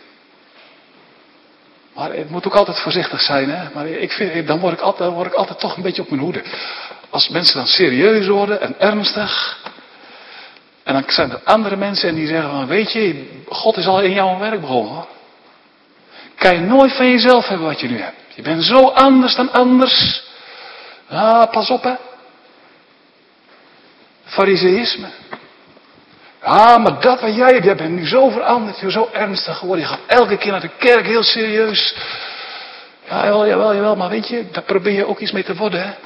Maar het moet ook altijd voorzichtig zijn, hè? Maar ik vind, dan word ik, altijd, dan word ik altijd toch een beetje op mijn hoede. Als mensen dan serieus worden en ernstig. En dan zijn er andere mensen en die zeggen van, weet je, God is al in jouw werk begonnen, hoor. Kan je nooit van jezelf hebben wat je nu hebt. Je bent zo anders dan anders. Ah, pas op, hè. Fariseïsme. Ja, maar dat wat jij hebt, jij bent nu zo veranderd, je bent zo ernstig geworden. Je gaat elke keer naar de kerk, heel serieus. Ja, jawel, jawel, jawel, maar weet je, daar probeer je ook iets mee te worden, hè.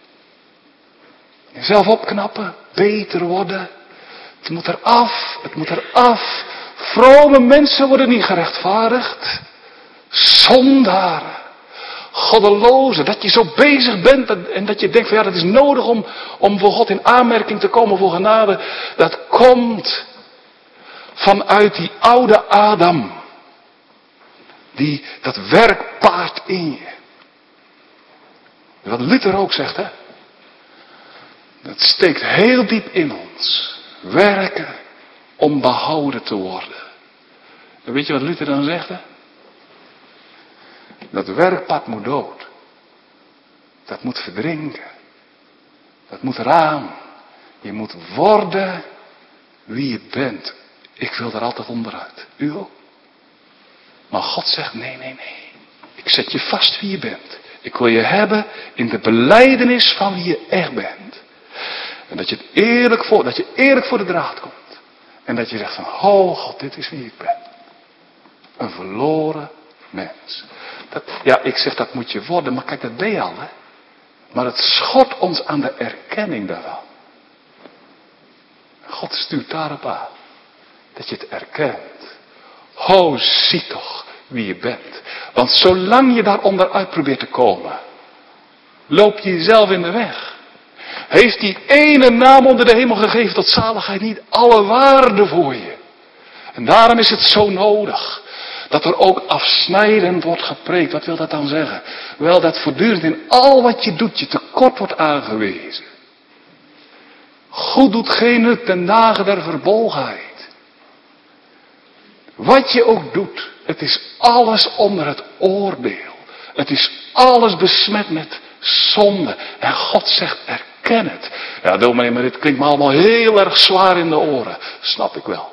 Jezelf opknappen, beter worden. Het moet eraf, het moet eraf. Vrome mensen worden niet gerechtvaardigd. Zondaren. Goddelozen, dat je zo bezig bent en dat je denkt van ja, dat is nodig om, om voor God in aanmerking te komen voor genade. Dat komt Vanuit die oude Adam. Die, dat werkpaard in je. Wat Luther ook zegt, hè. Dat steekt heel diep in ons. Werken om behouden te worden. En weet je wat Luther dan zegt, hè? Dat werkpad moet dood. Dat moet verdrinken. Dat moet eraan. Je moet worden wie je bent. Ik wil er altijd onderuit. U ook? Maar God zegt nee, nee, nee. Ik zet je vast wie je bent. Ik wil je hebben in de belijdenis van wie je echt bent. En dat je het eerlijk voor, dat je eerlijk voor de draad komt. En dat je zegt van, oh God, dit is wie ik ben. Een verloren mens. Dat, ja, ik zeg dat moet je worden, maar kijk, dat ben je al, hè. Maar het schort ons aan de erkenning daarvan. God stuurt daarop aan. Dat je het erkent. Oh, zie toch wie je bent. Want zolang je daaronder uit probeert te komen, loop je jezelf in de weg. Heeft die ene naam onder de hemel gegeven tot zaligheid niet alle waarde voor je? En daarom is het zo nodig dat er ook afsnijdend wordt gepreekt. Wat wil dat dan zeggen? Wel, dat voortdurend in al wat je doet je tekort wordt aangewezen. Goed doet geen nut ten nage der verbolgenheid. Wat je ook doet, het is alles onder het oordeel. Het is alles besmet met zonde. En God zegt, erken het. Ja, dominee, maar dit klinkt me allemaal heel erg zwaar in de oren. Snap ik wel.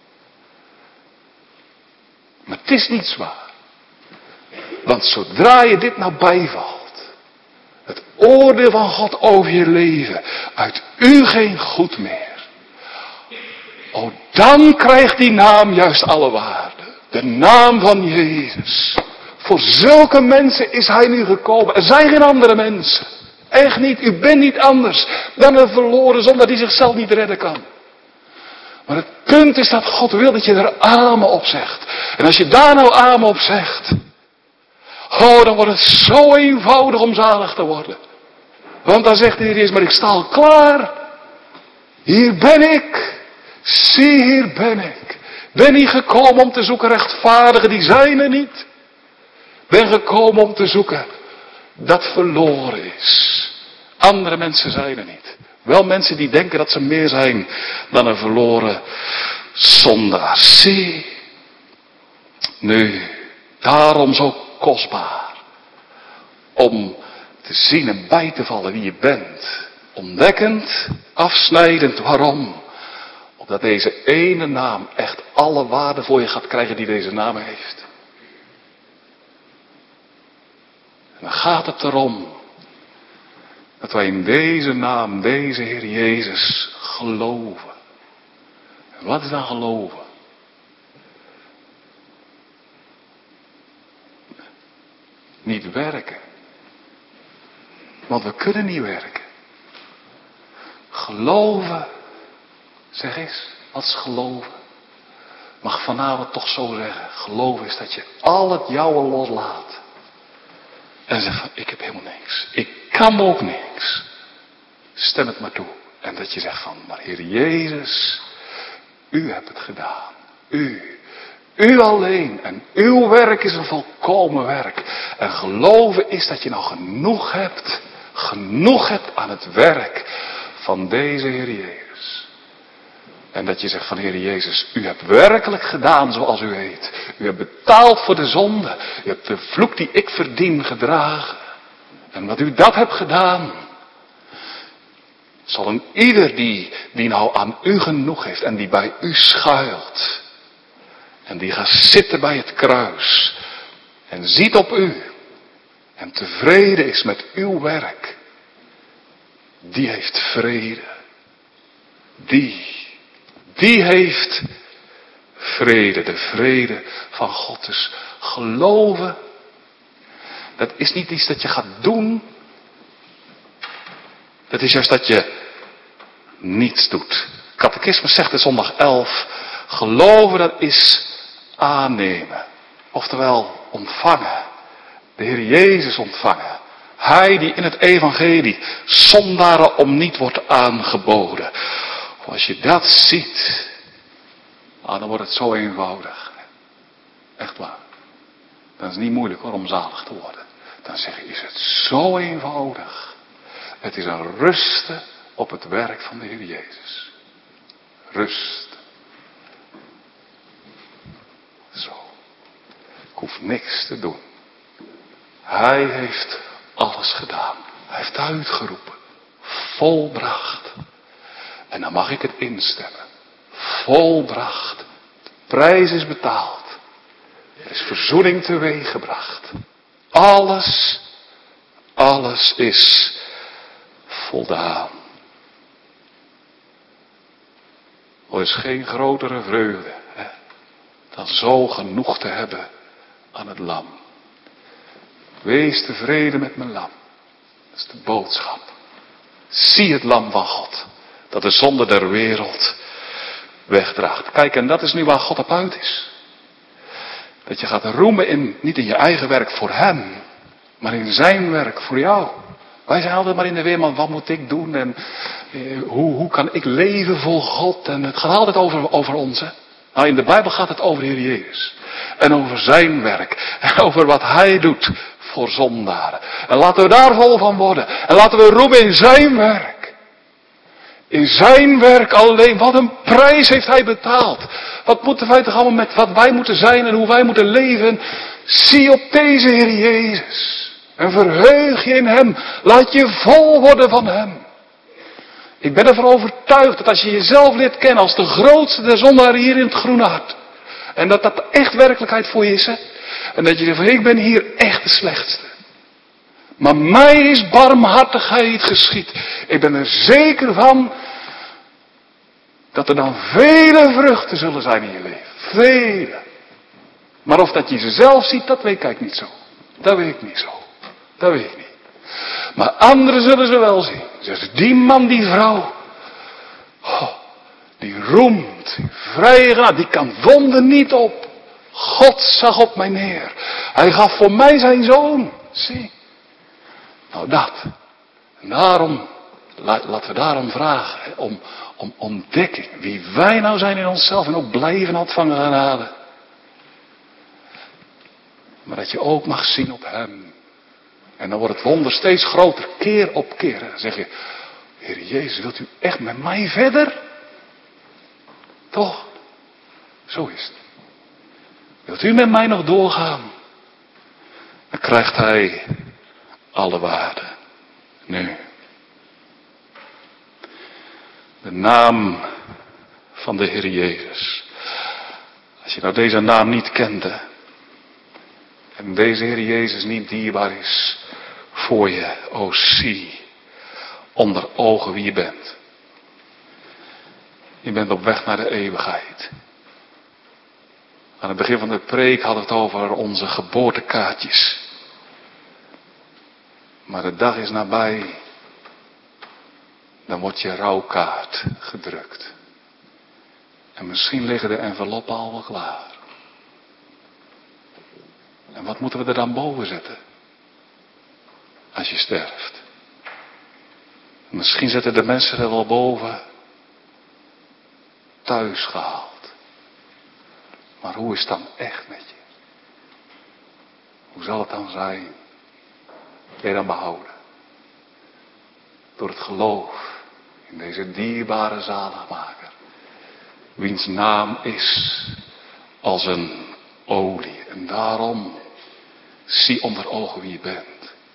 Maar het is niet zwaar. Want zodra je dit nou bijvalt, het oordeel van God over je leven, uit u geen goed meer. Oh, dan krijgt die naam juist alle waarde. De naam van Jezus. Voor zulke mensen is hij nu gekomen. Er zijn geen andere mensen. Echt niet. U bent niet anders dan een verloren zondaar die zichzelf niet redden kan. Maar het punt is dat God wil dat je er amen op zegt. En als je daar nou amen op zegt. Oh, dan wordt het zo eenvoudig om zalig te worden. Want dan zegt de Heer Jezus, maar ik sta al klaar. Hier ben ik. Zie, hier ben ik. Ben niet gekomen om te zoeken rechtvaardigen, die zijn er niet. Ben gekomen om te zoeken dat verloren is. Andere mensen zijn er niet. Wel mensen die denken dat ze meer zijn dan een verloren zondaar. Zie. Nu, daarom zo kostbaar. Om te zien en bij te vallen wie je bent. Ontdekkend, afsnijdend, waarom? Omdat deze ene naam echt alle waarde voor je gaat krijgen die deze naam heeft. En dan gaat het erom dat wij in deze naam, deze Heer Jezus, geloven. En wat is dan geloven? Niet werken. Want we kunnen niet werken. Geloven. Zeg eens, wat is geloven? Mag vanavond toch zo zeggen. Geloven is dat je al het jouwe loslaat. En zegt van, ik heb helemaal niks. Ik kan ook niks. Stem het maar toe. En dat je zegt van, maar Heer Jezus, u hebt het gedaan. U. U alleen. En uw werk is een volkomen werk. En geloven is dat je nou genoeg hebt. Genoeg hebt aan het werk van deze Heer Jezus. En dat je zegt van Heer Jezus, u hebt werkelijk gedaan zoals u heet. U hebt betaald voor de zonde. U hebt de vloek die ik verdien gedragen. En wat u dat hebt gedaan, zal een ieder die, die nou aan u genoeg heeft en die bij u schuilt. En die gaat zitten bij het kruis. En ziet op u. En tevreden is met uw werk. Die heeft vrede. Die. Die heeft vrede, de vrede van God. Dus geloven, dat is niet iets dat je gaat doen. Dat is juist dat je niets doet. Catechismus zegt in zondag elf, geloven dat is aannemen. Oftewel ontvangen. De Heer Jezus ontvangen. Hij die in het evangelie zondaren om niet wordt aangeboden. Als je dat ziet, Ah, dan wordt het zo eenvoudig. Echt waar. Dan is het niet moeilijk hoor om zalig te worden. Dan zeg je, is het zo eenvoudig. Het is een rusten op het werk van de Heer Jezus. Rust. Zo. Ik hoef niks te doen. Hij heeft alles gedaan. Hij heeft uitgeroepen. Volbracht. En dan mag ik het instemmen. Volbracht. De prijs is betaald. Er is verzoening teweeggebracht. Alles, alles is voldaan. Er is geen grotere vreugde hè, dan zo genoeg te hebben aan het lam. Wees tevreden met mijn lam. Dat is de boodschap. Zie het lam van God. Dat de zonde der wereld wegdraagt. Kijk, en dat is nu waar God op uit is. Dat je gaat roemen in, niet in je eigen werk voor hem. Maar in zijn werk voor jou. Wij zijn altijd maar in de weer, maar wat moet ik doen? En eh, hoe, hoe kan ik leven voor God? En het gaat altijd over, over ons. Hè? Nou, in de Bijbel gaat het over de Heer Jezus. En over zijn werk. En over wat hij doet voor zondaren. En laten we daar vol van worden. En laten we roemen in zijn werk. In zijn werk alleen. Wat een prijs heeft hij betaald. Wat moeten wij toch allemaal met wat wij moeten zijn en hoe wij moeten leven. Zie op deze Heer Jezus. En verheug je in hem. Laat je vol worden van hem. Ik ben ervan overtuigd dat als je jezelf leert kennen als de grootste der zondaren hier in het Groene Hart. En dat dat echt werkelijkheid voor je is. Hè? En dat je zegt van ik ben hier echt de slechtste. Maar mij is barmhartigheid geschied. Ik ben er zeker van dat er dan vele vruchten zullen zijn in je leven. Vele. Maar of dat je ze zelf ziet, dat weet ik niet zo. Dat weet ik niet zo. Dat weet ik niet. Maar anderen zullen ze wel zien. Dus die man, die vrouw. Oh, die roemt. Die vrije genade. Die kan wonden niet op. God zag op mij neer. Hij gaf voor mij zijn zoon. Zie. Nou dat. En daarom. Laten we daarom vragen. Hè, om, om ontdekking. Wie wij nou zijn in onszelf. En ook blijven ontvangen genade. Maar dat je ook mag zien op hem. En dan wordt het wonder steeds groter, keer op keer. En dan zeg je, Heer Jezus, wilt u echt met mij verder? Toch? Zo is het. Wilt u met mij nog doorgaan? Dan krijgt hij alle waarde. Nu. De naam van de Heer Jezus. Als je nou deze naam niet kende. En deze Heer Jezus niet dierbaar is voor je. O zie, onder ogen wie je bent. Je bent op weg naar de eeuwigheid. Aan het begin van de preek had het over onze geboortekaartjes. Maar de dag is nabij. Dan wordt je rouwkaart gedrukt. En misschien liggen de enveloppen al wel klaar. En wat moeten we er dan boven zetten? Als je sterft. Misschien zetten de mensen er wel boven. Thuis gehaald. Maar hoe is het dan echt met je? Hoe zal het dan zijn? Ben je dan behouden? Door het geloof in deze dierbare zaligmaker. Wiens naam is als een olie. En daarom zie onder ogen wie je bent.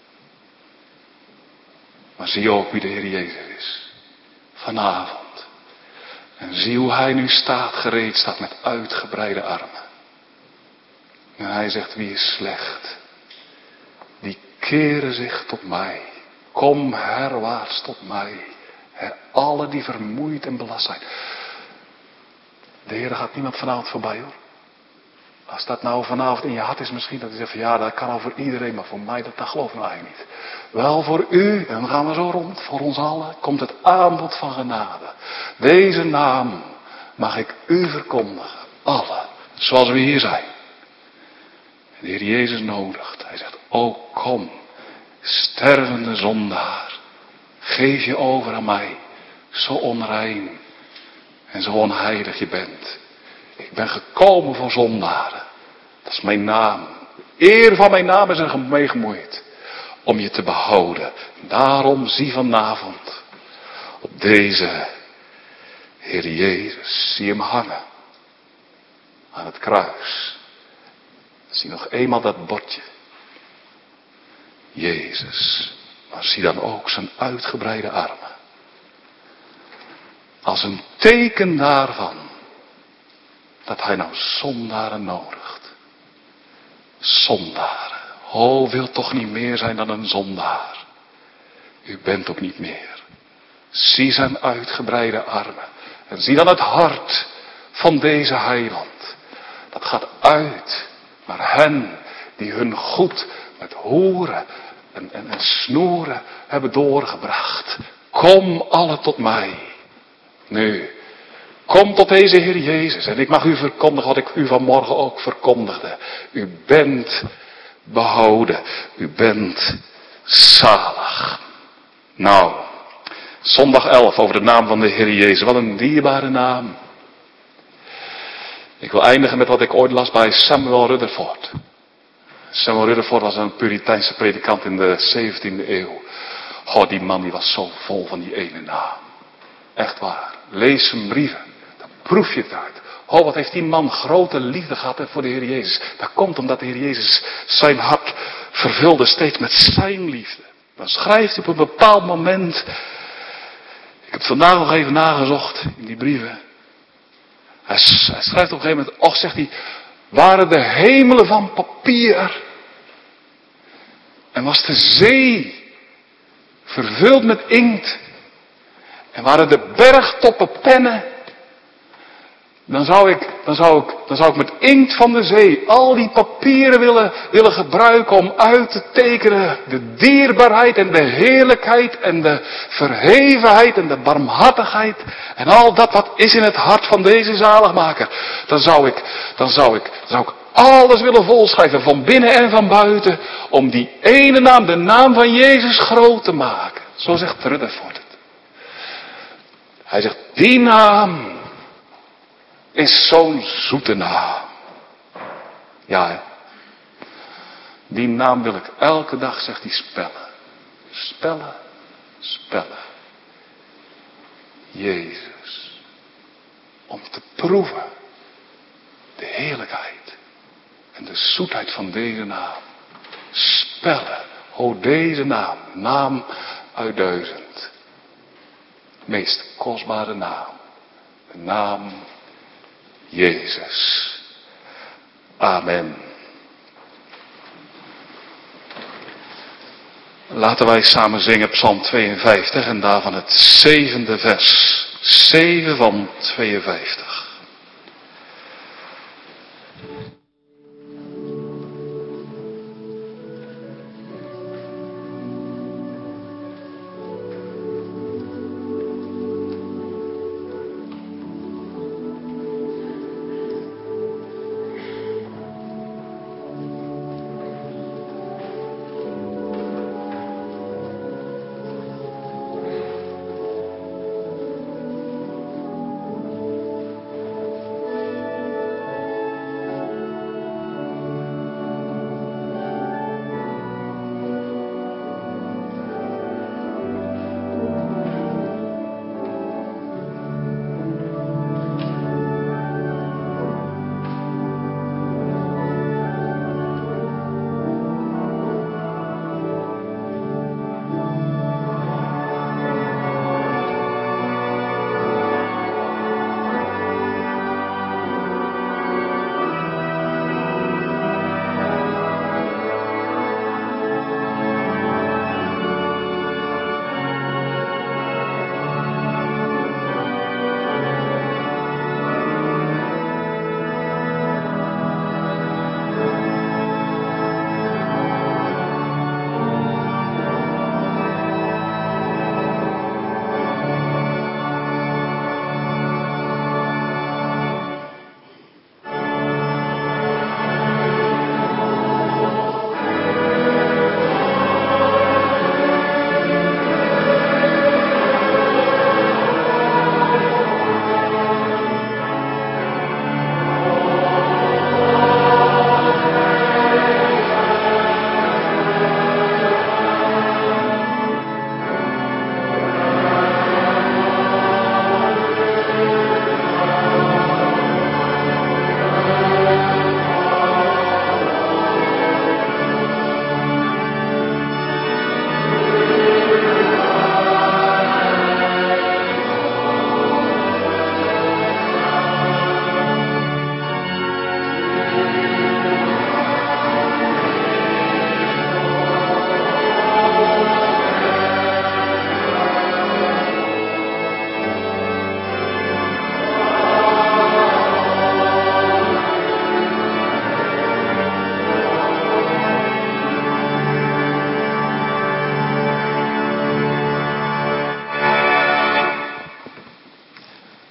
Maar zie ook wie de Heer Jezus is. Vanavond. En zie hoe hij nu staat, gereed staat met uitgebreide armen. En hij zegt, wie is slecht? Die keren zich tot mij. Kom herwaarts tot mij. He, alle die vermoeid en belast zijn. De Heer gaat niemand vanavond voorbij hoor. Als dat nou vanavond in je hart is misschien dat je zegt van ja dat kan al voor iedereen. Maar voor mij dat, dat geloof ik nou eigenlijk niet. Wel voor u. En dan gaan we zo rond. Voor ons allen komt het aanbod van genade. Deze naam mag ik u verkondigen. Alle. Zoals we hier zijn. En de Heer Jezus nodigt. Hij zegt o kom. Stervende zondaar. Geef je over aan mij. Zo onrein. En zo onheilig je bent. Ik ben gekomen voor zondaren. Dat is mijn naam. Eer van mijn naam is er mee gemoeid. Om je te behouden. Daarom zie vanavond op deze Heer Jezus. Zie hem hangen. Aan het kruis. Zie nog eenmaal dat bordje. Jezus. Maar zie dan ook zijn uitgebreide armen. Als een teken daarvan. Dat hij nou zondaren nodigt. Zondaren. O, wil toch niet meer zijn dan een zondaar. U bent ook niet meer. Zie zijn uitgebreide armen. En zie dan het hart van deze heiland. Dat gaat uit naar hen die hun goed met hoeren en, en, en snoeren hebben doorgebracht. Kom alle tot mij. Nu, kom tot deze Heer Jezus. En ik mag u verkondigen wat ik u vanmorgen ook verkondigde. U bent behouden. U bent zalig. Nou, zondag elf over de naam van de Heer Jezus. Wat een dierbare naam. Ik wil eindigen met wat ik ooit las bij Samuel Rutherford. Samuel Rutherford was een Puriteinse predikant in de zeventiende eeuw. God, die man die was zo vol van die ene naam. Echt waar. Lees zijn brieven. Dan proef je het uit. Oh, wat heeft die man grote liefde gehad voor de Heer Jezus. Dat komt omdat de Heer Jezus zijn hart vervulde steeds met zijn liefde. Dan schrijft hij op een bepaald moment. Ik heb het vandaag nog even nagezocht in die brieven. Hij, hij schrijft op een gegeven moment. Och, zegt hij. Waren de hemelen van papier. En was de zee vervuld met inkt. En waren de bergtoppen pennen. Dan zou ik, dan zou ik, dan zou ik met inkt van de zee al die papieren willen, willen gebruiken om uit te tekenen de dierbaarheid en de heerlijkheid en de verhevenheid en de barmhartigheid en al dat wat is in het hart van deze zaligmaker. Dan zou ik, dan zou ik, dan zou ik alles willen volschrijven van binnen en van buiten om die ene naam, de naam van Jezus groot te maken. Zo zegt Rutherford het. Hij zegt, die naam is zo'n zoete naam. Ja, hè? Die naam wil ik elke dag, zegt hij, spellen. Spellen, spellen. Jezus. Om te proeven de heerlijkheid en de zoetheid van deze naam. Spellen. O, deze naam. Naam uit duizend. Meest kostbare naam. De naam Jezus. Amen. Laten wij samen zingen Psalm tweeënvijftig en daarvan het zevende vers. zeven van tweeënvijftig.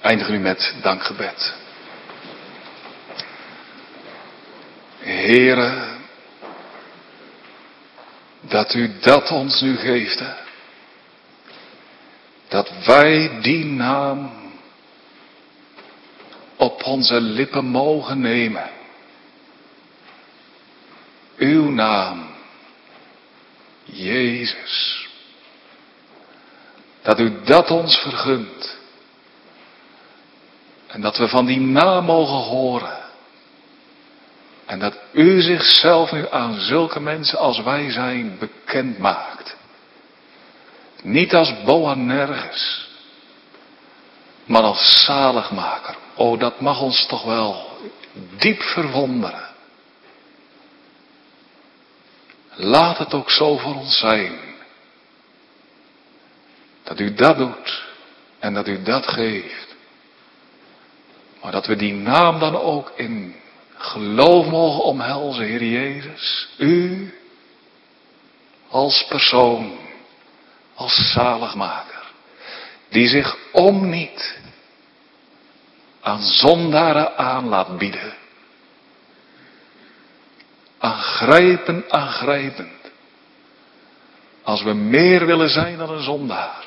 eindigen nu met dankgebed. Heere, dat u dat ons nu geeft, hè? Dat wij die naam op onze lippen mogen nemen. Uw naam, Jezus. Dat u dat ons vergunt. En dat we van die naam mogen horen. En dat u zichzelf nu aan zulke mensen als wij zijn bekend maakt. Niet als Boanerges, maar als zaligmaker. O, dat mag ons toch wel diep verwonderen. Laat het ook zo voor ons zijn. Dat u dat doet en dat u dat geeft. Maar dat we die naam dan ook in geloof mogen omhelzen, Heer Jezus. U als persoon, als zaligmaker. Die zich om niet aan zondaren aan laat bieden. Aangrijpend, aangrijpend. Als we meer willen zijn dan een zondaar.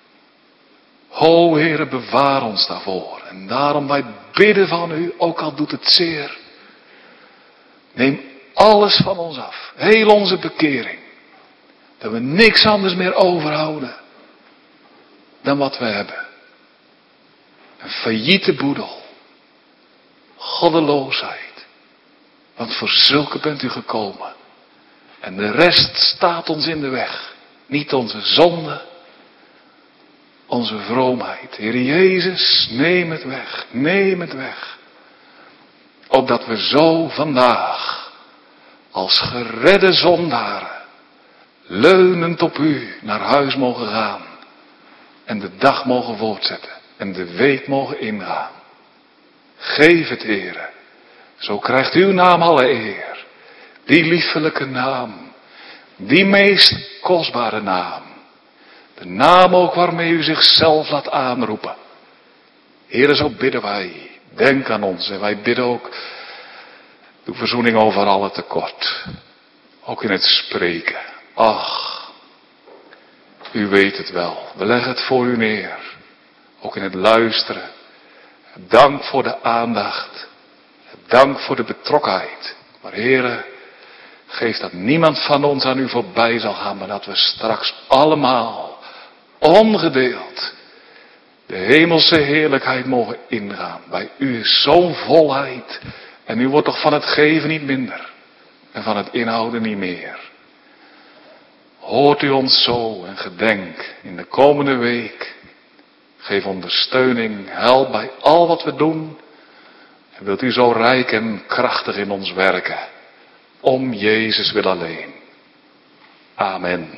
O Heere, bewaar ons daarvoor. En daarom wij bidden van u, ook al doet het zeer. Neem alles van ons af. Heel onze bekering. Dat we niks anders meer overhouden. Dan wat we hebben. Een failliete boedel. Goddeloosheid. Want voor zulke bent u gekomen. En de rest staat ons in de weg. Niet onze zonde. Onze vroomheid. Heer Jezus, neem het weg. Neem het weg. Opdat we zo vandaag. Als geredde zondaren. Leunend op u naar huis mogen gaan. En de dag mogen voortzetten. En de week mogen ingaan. Geef het, Heere. Zo krijgt uw naam alle eer. Die liefelijke naam. Die meest kostbare naam. De naam ook waarmee u zichzelf laat aanroepen. Heere, zo bidden wij. Denk aan ons. En wij bidden ook. Doe verzoening over alle tekort. Ook in het spreken. Ach. U weet het wel. We leggen het voor u neer. Ook in het luisteren. Dank voor de aandacht. Dank voor de betrokkenheid. Maar Heere, geef dat niemand van ons aan u voorbij zal gaan. Maar dat we straks allemaal, ongedeeld, de hemelse heerlijkheid mogen ingaan. Bij u is zo'n volheid. En u wordt toch van het geven niet minder. En van het inhouden niet meer. Hoort u ons zo en gedenk in de komende week. Geef ondersteuning, help bij al wat we doen. En wilt u zo rijk en krachtig in ons werken. Om Jezus wil alleen. Amen.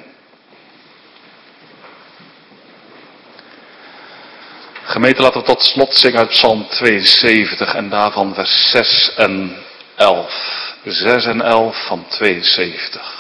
Gemeente, laten we tot slot zingen uit Psalm tweeënzeventig en daarvan vers zes en elf. zes en elf van tweeënzeventig.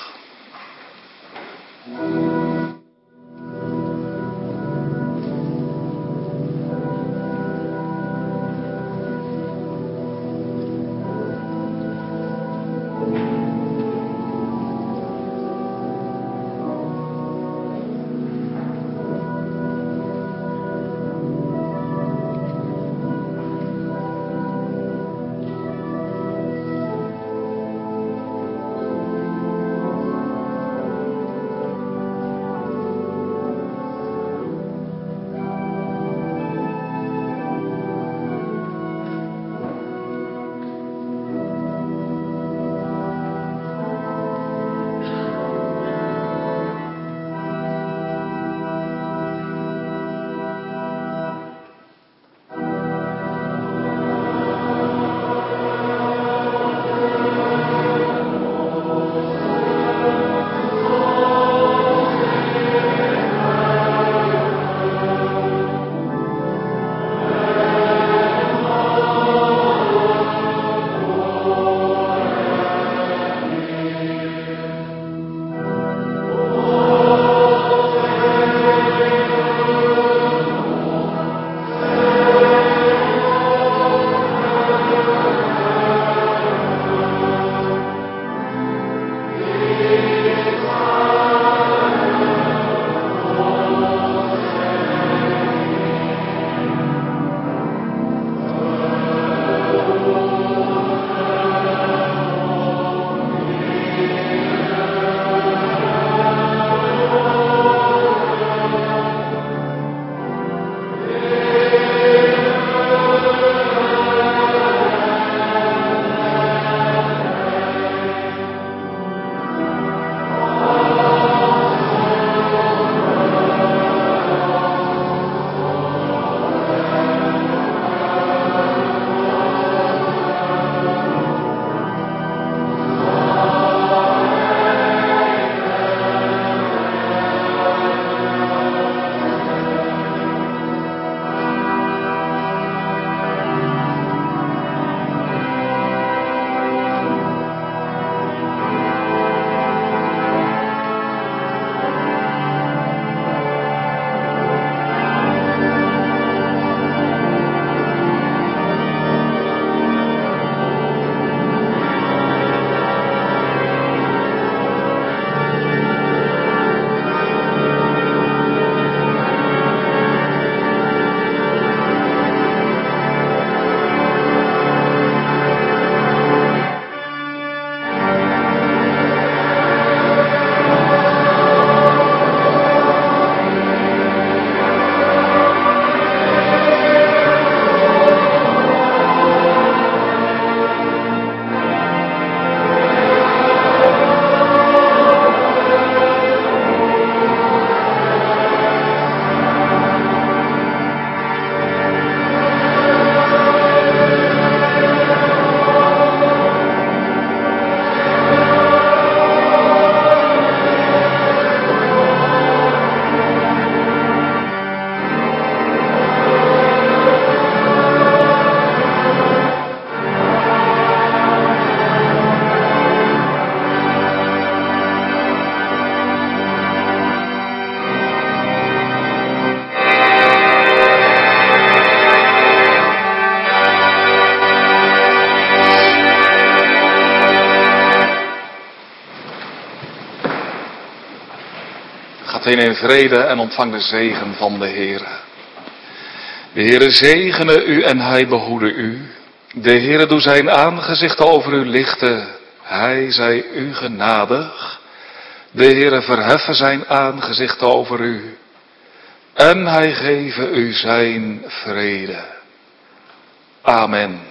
Gaat heen in vrede en ontvang de zegen van de Heere. De Heere zegene u en hij behoede u. De Heere doe zijn aangezicht over u lichten. Hij zij u genadig. De Heere verheffen zijn aangezicht over u. En hij geven u zijn vrede. Amen.